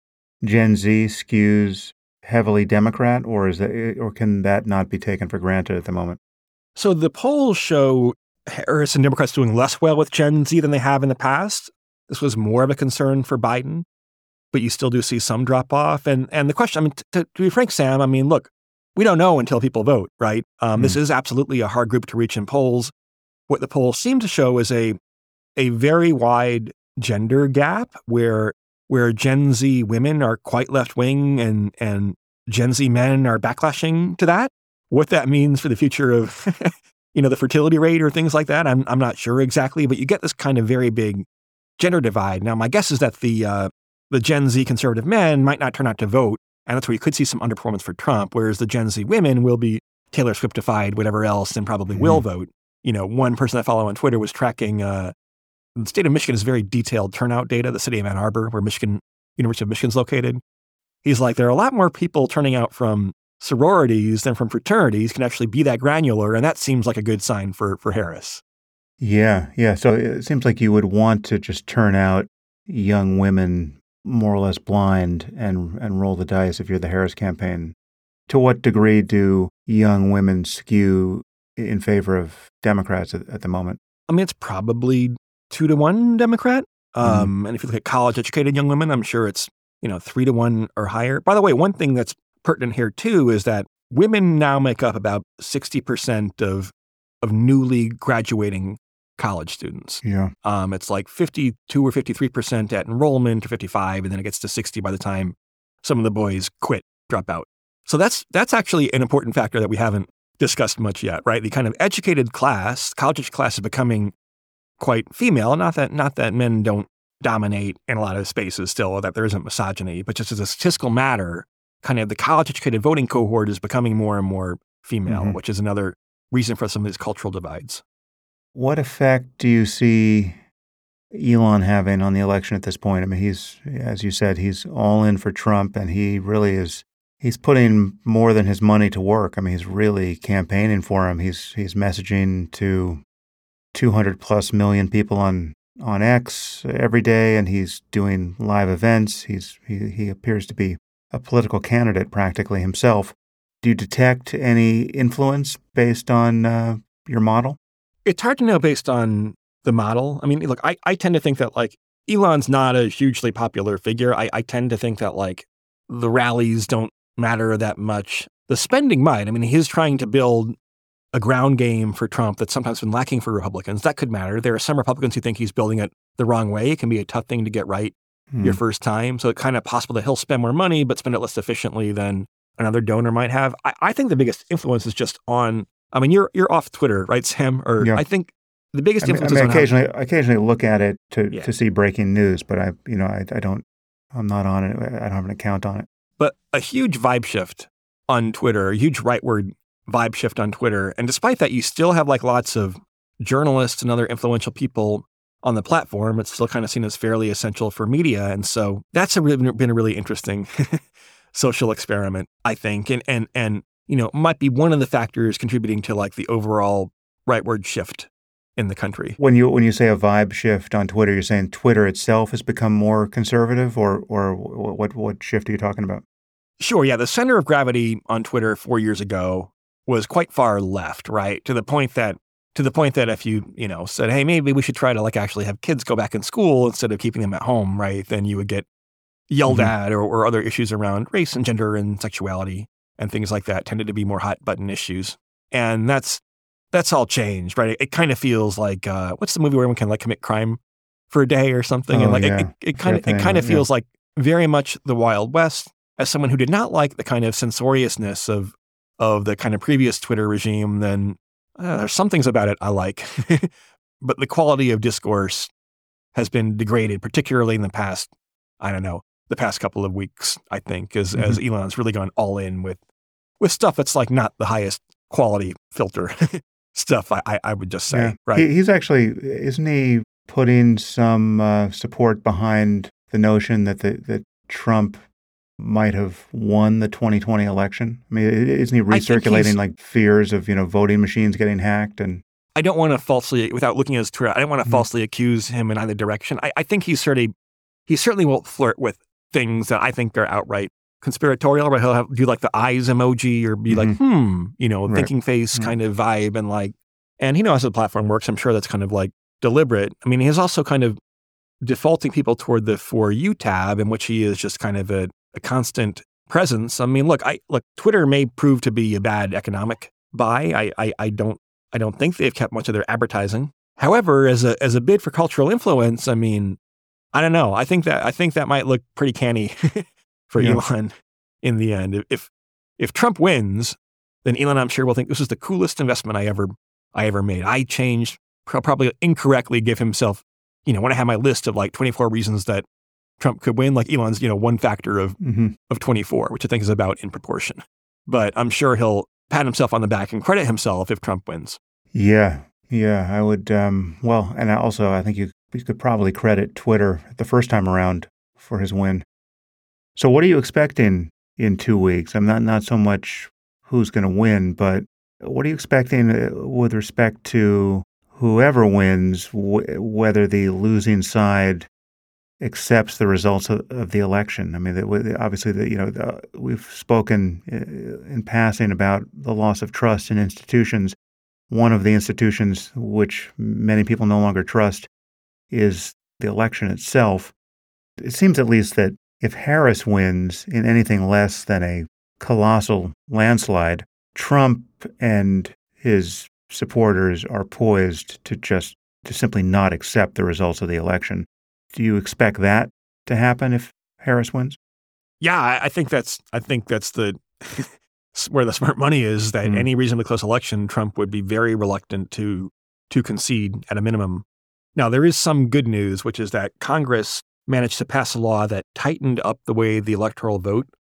Gen Z skews heavily Democrat, or is that, or can that not be taken for granted at the moment? So the polls show Harris and Democrats doing less well with Gen Z than they have in the past. This was more of a concern for Biden, but you still do see some drop off. And and the question, I mean, t- to, to be frank, Sam, I mean, look, we don't know until people vote, right? Um, mm. This is absolutely a hard group to reach in polls. What the polls seem to show is a a very wide gender gap where where Gen Z women are quite left-wing and and Gen Z men are backlashing to that. What that means for the future of, you know, the fertility rate or things like that, I'm I'm not sure exactly, but you get this kind of very big gender divide. Now, my guess is that the uh, the Gen Z conservative men might not turn out to vote, and that's where you could see some underperformance for Trump, whereas the Gen Z women will be Taylor Swiftified, whatever else, and probably mm-hmm. will vote. You know, one person I follow on Twitter was tracking uh, the state of Michigan has very detailed turnout data, the city of Ann Arbor, where Michigan, University of Michigan is located. He's like, there are a lot more people turning out from sororities than from fraternities, can actually be that granular, and that seems like a good sign for for Harris. Yeah, yeah. So it seems like you would want to just turn out young women more or less blind and and roll the dice if you're the Harris campaign. To what degree do young women skew in favor of Democrats at, at the moment? I mean, it's probably two to one Democrat. Um, mm. And if you look at college-educated young women, I'm sure it's, you know, three to one or higher. By the way, one thing that's pertinent here too is that women now make up about sixty percent of of newly graduating college students. Yeah. Um, it's like fifty-two or fifty-three percent at enrollment, or fifty-five, and then it gets to sixty by the time some of the boys quit, drop out. So that's that's actually an important factor that we haven't discussed much yet, right? The kind of educated class, college class is becoming quite female. Not that not that men don't dominate in a lot of spaces still, or that there isn't misogyny, but just as a statistical matter, kind of the college-educated voting cohort is becoming more and more female, Mm-hmm. which is another reason for some of these cultural divides. What effect do you see Elon having on the election at this point? I mean, he's, as you said, he's all in for Trump, and he really is, he's putting more than his money to work. I mean, he's really campaigning for him. He's he's messaging to two hundred plus million people on, on X every day, and he's doing live events. He's he, he appears to be a political candidate practically himself. Do you detect any influence based on uh, your model? It's hard to know based on the model. I mean, look, I, I tend to think that like Elon's not a hugely popular figure. I, I tend to think that like the rallies don't matter that much. The spending might. I mean, he's trying to build a ground game for Trump that's sometimes been lacking for Republicans. That could matter. There are some Republicans who think he's building it the wrong way. It can be a tough thing to get right Hmm. your first time. So it's kind of possible that he'll spend more money, but spend it less efficiently than another donor might have. I, I think the biggest influence is just on, I mean, you're you're off Twitter, right, Sam? Or Yeah. I think the biggest I mean, I influence mean, is on how- occasionally, I occasionally look at it to, Yeah. to see breaking news, but I, you know, I, I don't, I'm not on it. I don't have an account on it. but a huge vibe shift on Twitter, a huge rightward vibe shift on Twitter. And despite that, you still have like lots of journalists and other influential people on the platform. It's still kind of seen as fairly essential for media. And so that's a really, been a really interesting social experiment, I think. And, and, and, you know, might be one of the factors contributing to like the overall rightward shift in the country. When you when you say a vibe shift on Twitter, you're saying Twitter itself has become more conservative, or or what what shift are you talking about? Sure, yeah. The center of gravity on Twitter four years ago was quite far left, right? To the point that to the point that if you, you know, said, hey, maybe we should try to like actually have kids go back in school instead of keeping them at home, right? Then you would get yelled Mhm. at, or, or other issues around race and gender and sexuality and things like that tended to be more hot button issues. And that's that's all changed, right? It, it kind of feels like uh, what's the movie where everyone can like commit crime for a day or something? Oh, and like yeah. it, it, it kind of Fair it thing, kind of yeah. feels like very much the Wild West. As someone who did not like the kind of censoriousness of of the kind of previous Twitter regime, then uh, there's some things about it I like, but the quality of discourse has been degraded, particularly in the past, I don't know, the past couple of weeks, I think, as, as Elon's really gone all in with, with stuff that's like not the highest quality filter stuff, I, I, I would just say, Yeah. right? He, he's actually, isn't he putting some uh, support behind the notion that the, that Trump might have won the twenty twenty election? I mean, isn't he I think he's- recirculating like fears of, you know, voting machines getting hacked? And I don't want to falsely, without looking at his Twitter, I don't want to Mhm. falsely accuse him in either direction. I, I think he's certainly, he certainly won't flirt with things that I think are outright conspiratorial, right? He'll have, do like the eyes emoji or be like, hmm, you know, Right. thinking face Mhm. kind of vibe. And like, and he knows how the platform works. I'm sure that's kind of like deliberate. I mean, he's also kind of defaulting people toward the For You tab, in which he is just kind of a, a constant presence. I mean, look, I look, Twitter may prove to be a bad economic buy. I, I, I don't, I don't think they've kept much of their advertising. However, as a as a bid for cultural influence, I mean, I don't know. I think that I think that might look pretty canny for Yeah. Elon in the end. If if Trump wins, then Elon, I'm sure, will think this is the coolest investment I ever I ever made. I changed, pro- probably incorrectly give himself, you know, when I have my list of like twenty-four reasons that Trump could win, like Elon's, you know, one factor of Mhm. of twenty-four, which I think is about in proportion. But I'm sure he'll pat himself on the back and credit himself if Trump wins. Yeah, yeah, I would. Um, well, and I also, I think you, you could probably credit Twitter the first time around for his win. So, what are you expecting in two weeks? I'm not not so much who's going to win, but what are you expecting uh, with respect to whoever wins, w- whether the losing side accepts the results of, of the election? I mean, the, obviously, the, you know, the, we've spoken uh, in passing about the loss of trust in institutions. One of the institutions which many people no longer trust is the election itself. It seems at least that if Harris wins in anything less than a colossal landslide, Trump and his supporters are poised to just to simply not accept the results of the election. Do you expect that to happen if Harris wins? Yeah, I, I think that's I think that's the where the smart money is, that Mm. any reasonably close election, Trump would be very reluctant to to concede at a minimum. Now, there is some good news, which is that Congress managed to pass a law that tightened up the way the electoral vote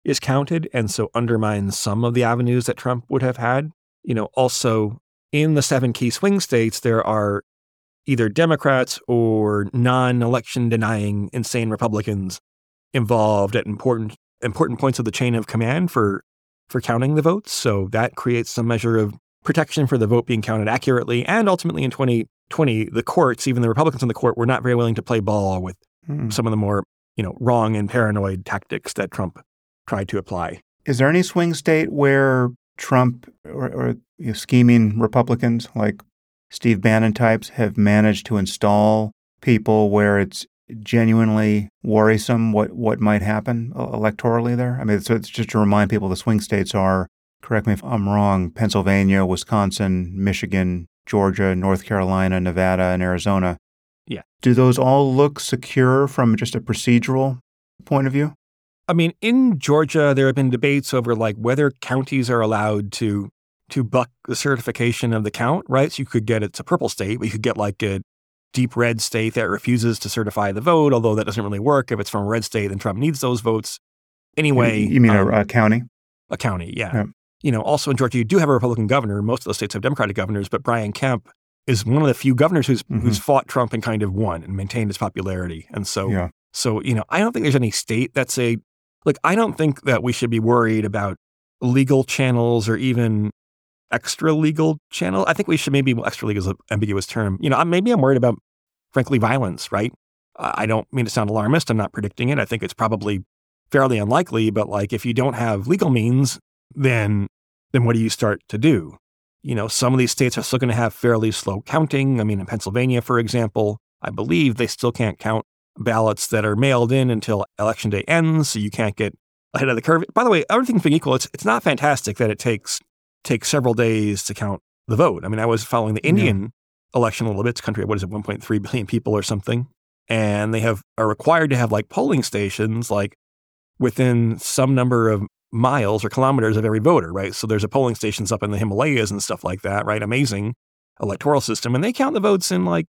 is counted, and so undermines some of the avenues that Trump would have had. You know, also in the seven key swing states, there are either Democrats or non-election denying insane Republicans involved at important important points of the chain of command for for counting the votes. So that creates some measure of protection for the vote being counted accurately. And ultimately in twenty twenty, the courts, even the Republicans in the court, were not very willing to play ball with mm. some of the more, you know, wrong and paranoid tactics that Trump tried to apply. Is there any swing state where Trump or, or you know, scheming Republicans like Steve Bannon types have managed to install people where it's genuinely worrisome what, what might happen electorally there? I mean, so it's just to remind people the swing states are, correct me if I'm wrong, Pennsylvania, Wisconsin, Michigan, Georgia, North Carolina, Nevada, and Arizona. Yeah. Do those all look secure from just a procedural point of view? I mean, in Georgia, there have been debates over like whether counties are allowed to to buck the certification of the count, right? So you could get, it's a purple state, but you could get like a deep red state that refuses to certify the vote, although that doesn't really work. If it's from a red state, then Trump needs those votes. Anyway. You mean um, a, a county? A county, yeah. yeah. You know, also in Georgia, you do have a Republican governor. Most of those states have Democratic governors, but Brian Kemp is one of the few governors who's mm-hmm. who's fought Trump and kind of won and maintained his popularity. And so, yeah. so you know, I don't think there's any state that's a, like, I don't think that we should be worried about legal channels or even extra legal channel. I think we should maybe, well, extra legal is an ambiguous term. You know, maybe I'm worried about, frankly, violence, right? Uh, I don't mean to sound alarmist. I'm not predicting it. I think it's probably fairly unlikely, but like if you don't have legal means, then then what do you start to do? You know, some of these states are still going to have fairly slow counting. I mean, in Pennsylvania, for example, I believe they still can't count ballots that are mailed in until election day ends, so you can't get ahead of the curve. By the way, everything being equal, it's it's not fantastic that it takes takes several days to count the vote. I mean, I was following the Indian yeah. election a little bit. It's a country of, what is it, one point three billion people or something, and they have are required to have like polling stations like within some number of miles or kilometers of every voter, right? So there's a polling stations up in the Himalayas and stuff like that, right? Amazing electoral system. And they count the votes in like,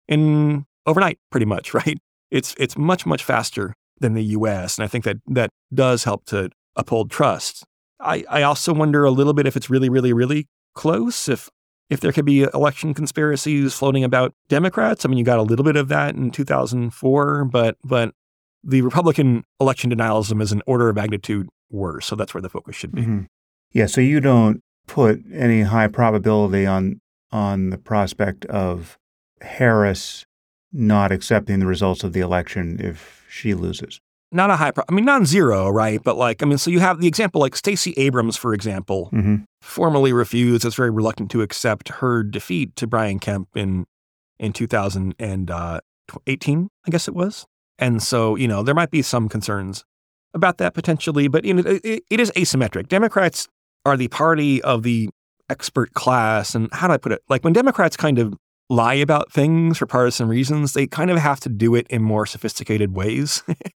in overnight, pretty much, right? It's it's much, much faster than the U S. And I think that that does help to uphold trust. I, I also wonder a little bit if it's really, really, really close, if if there could be election conspiracies floating about Democrats. I mean, you got a little bit of that in two thousand four, but but the Republican election denialism is an order of magnitude worse. So that's where the focus should be. Mm-hmm. Yeah. So you don't put any high probability on on the prospect of Harris not accepting the results of the election if she loses. Not a high, pro- I mean, non-zero, right? But like, I mean, so you have the example like Stacey Abrams, for example, mm-hmm. formally refused, is very reluctant to accept her defeat to Brian Kemp in in two thousand eighteen, I guess it was. And so, you know, there might be some concerns about that potentially, but you know, it, it is asymmetric. Democrats are the party of the expert class. And how do I put it? Like when Democrats kind of lie about things for partisan reasons, they kind of have to do it in more sophisticated ways.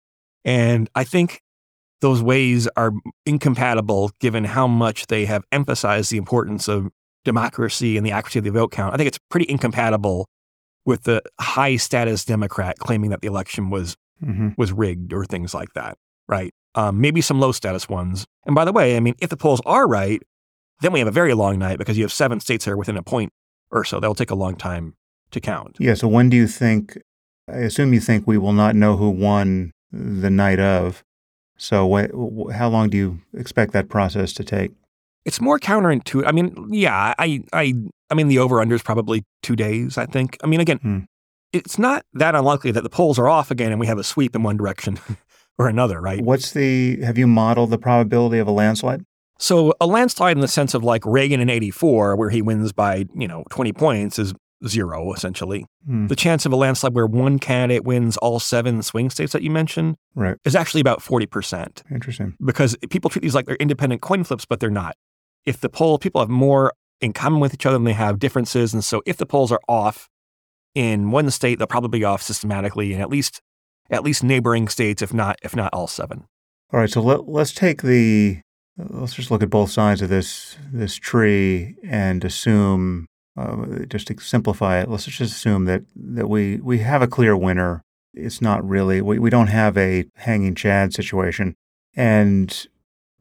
And I think those ways are incompatible given how much they have emphasized the importance of democracy and the accuracy of the vote count. I think it's pretty incompatible with the high status Democrat claiming that the election was mm-hmm. was rigged or things like that, right? Um, maybe some low status ones. And by the way, I mean, if the polls are right, then we have a very long night because you have seven states here within a point or so. That'll take a long time to count. Yeah. So when do you think, I assume you think we will not know who won the night of. So wh- how long do you expect that process to take? It's more counterintuitive. I mean, yeah, I, I, I mean, the over-under is probably two days, I think. I mean, again, hmm. it's not that unlikely that the polls are off again and we have a sweep in one direction or another, right? What's the, have you modeled the probability of a landslide? So a landslide in the sense of like Reagan in eighty-four, where he wins by, you know, twenty points is zero, essentially. Hmm. The chance of a landslide where one candidate wins all seven swing states that you mentioned right. is actually about forty percent. Interesting. Because people treat these like they're independent coin flips, but they're not. If the poll, people have more in common with each other than they have differences. And so if the polls are off in one state, they'll probably be off systematically in at least at least neighboring states, if not if not all seven. All right, so let, let's take the, let's just look at both sides of this this tree and assume, uh, just to simplify it, let's just assume that, that we, we have a clear winner. It's not really, we, we don't have a hanging Chad situation. And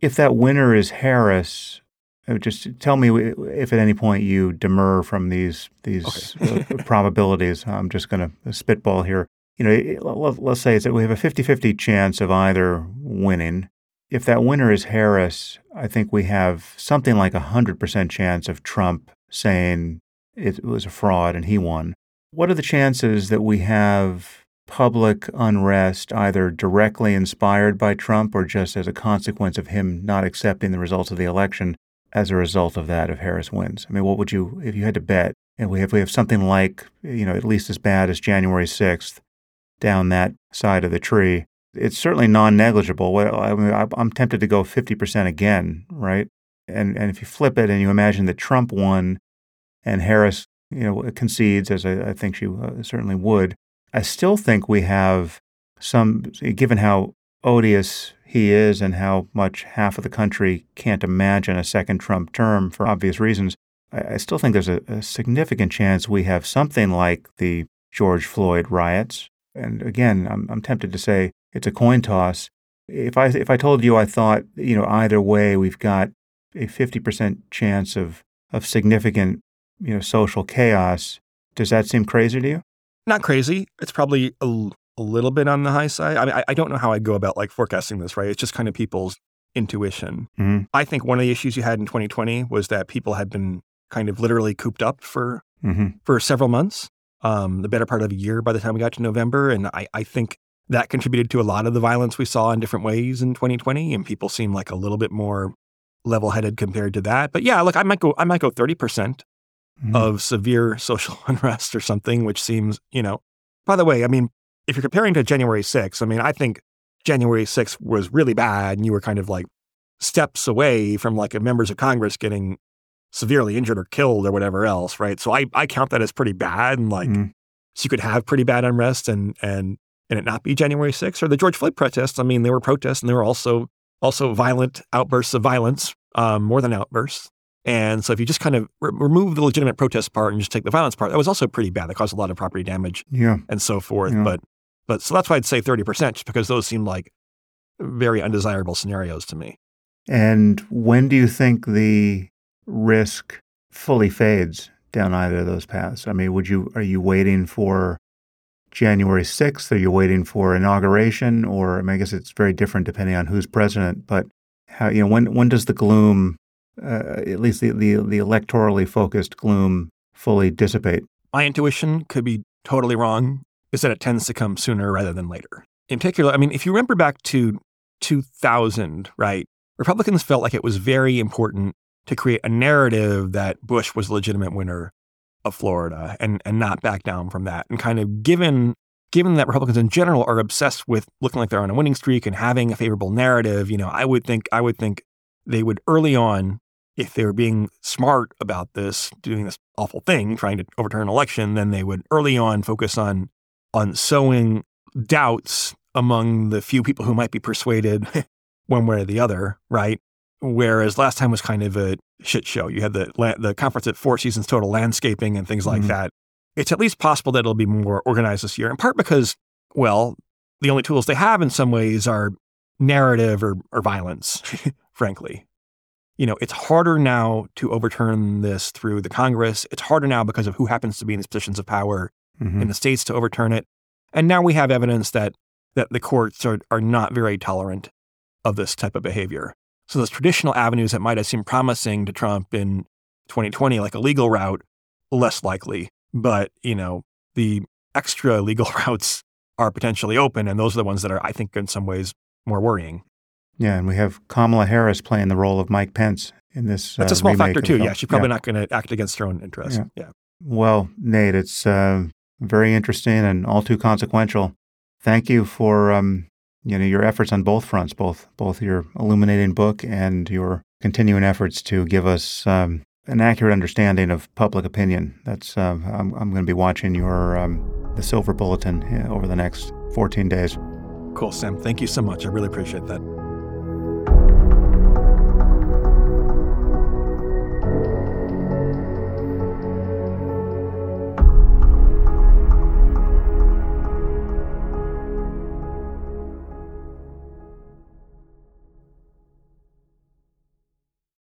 if that winner is Harris, uh, just tell me if at any point you demur from these these Okay. uh, probabilities. I'm just going to spitball here. You know, let's say it's that we have a fifty-fifty chance of either winning. If that winner is Harris, I think we have something like a one hundred percent chance of Trump saying it was a fraud and he won. What are the chances that we have public unrest either directly inspired by Trump or just as a consequence of him not accepting the results of the election as a result of that if Harris wins? I mean, what would you, if you had to bet, and we have, we have something like, you know, at least as bad as January sixth down that side of the tree, it's certainly non-negligible. Well, I mean, I'm tempted to go fifty percent again, right? And and if you flip it and you imagine that Trump won and Harris, you know, concedes, as I, I think she uh, certainly would, I still think we have some, given how odious he is and how much half of the country can't imagine a second Trump term for obvious reasons, I, I still think there's a, a significant chance we have something like the George Floyd riots. And again, I'm, I'm tempted to say it's a coin toss. If I if I told you I thought, you know, either way we've got a fifty percent chance of of significant, you know, social chaos, does that seem crazy to you? Not crazy. It's probably a, a little bit on the high side. I mean, I, I don't know how I'd go about like forecasting this, right? It's just kind of people's intuition. Mm-hmm. I think one of the issues you had in twenty twenty was that people had been kind of literally cooped up for Mm-hmm. for several months, um, the better part of a year by the time we got to November. And I, I think that contributed to a lot of the violence we saw in different ways in twenty twenty. And people seem like a little bit more level-headed compared to that. But yeah, look, I might go I might go thirty percent Mm-hmm. of severe social unrest or something, which seems, you know, by the way, I mean, if you're comparing to January sixth, I mean, I think January sixth was really bad and you were kind of like steps away from like members of Congress getting severely injured or killed or whatever else, right? So I, I count that as pretty bad, and like, Mm-hmm. so you could have pretty bad unrest and and and it not be January sixth. Or the George Floyd protests, I mean, there were protests and there were also also violent outbursts of violence, um, more than outbursts. And so if you just kind of re- remove the legitimate protest part and just take the violence part, that was also pretty bad. That caused a lot of property damage Yeah. and so forth. Yeah. But but so that's why I'd say thirty percent, just because those seem like very undesirable scenarios to me. And when do you think the risk fully fades down either of those paths? I mean, would you are you waiting for January sixth? Are you waiting for inauguration? Or I, mean, I guess it's very different depending on who's president. But how you know when when does the gloom, uh, at least the, the the electorally focused gloom, fully dissipate? My intuition could be totally wrong, is that it tends to come sooner rather than later. In particular, I mean, if you remember back to two thousand, right, Republicans felt like it was very important to create a narrative that Bush was the legitimate winner of Florida and, and not back down from that. And kind of given given that Republicans in general are obsessed with looking like they're on a winning streak and having a favorable narrative, you know, I would think I would think they would early on, if they were being smart about this, doing this awful thing, trying to overturn an election, then they would early on focus on on sowing doubts among the few people who might be persuaded one way or the other, right? Whereas last time was kind of a shit show. You had the the conference at Four Seasons Total Landscaping and things like Mm-hmm. that. It's at least possible that it'll be more organized this year, in part because, well, the only tools they have in some ways are narrative or, or violence, frankly. You know, it's harder now to overturn this through the Congress. It's harder now because of who happens to be in these positions of power Mm-hmm. in the states to overturn it. And now we have evidence that that the courts are, are not very tolerant of this type of behavior. So those traditional avenues that might have seemed promising to Trump in twenty twenty, like a legal route, less likely. But, you know, the extra legal routes are potentially open, and those are the ones that are, I think, in some ways more worrying. Yeah, and we have Kamala Harris playing the role of Mike Pence in this. That's uh, a small remake factor, of too. the Yeah, film. she's probably Yeah. not going to act against her own interests. Yeah. Yeah. Well, Nate, it's uh, very interesting and all too consequential. Thank you for um, you know your efforts on both fronts, both both your illuminating book and your continuing efforts to give us um, an accurate understanding of public opinion. That's uh, I'm, I'm going to be watching your um, the Silver Bulletin uh, over the next fourteen days. Cool, Sam. Thank you so much. I really appreciate that.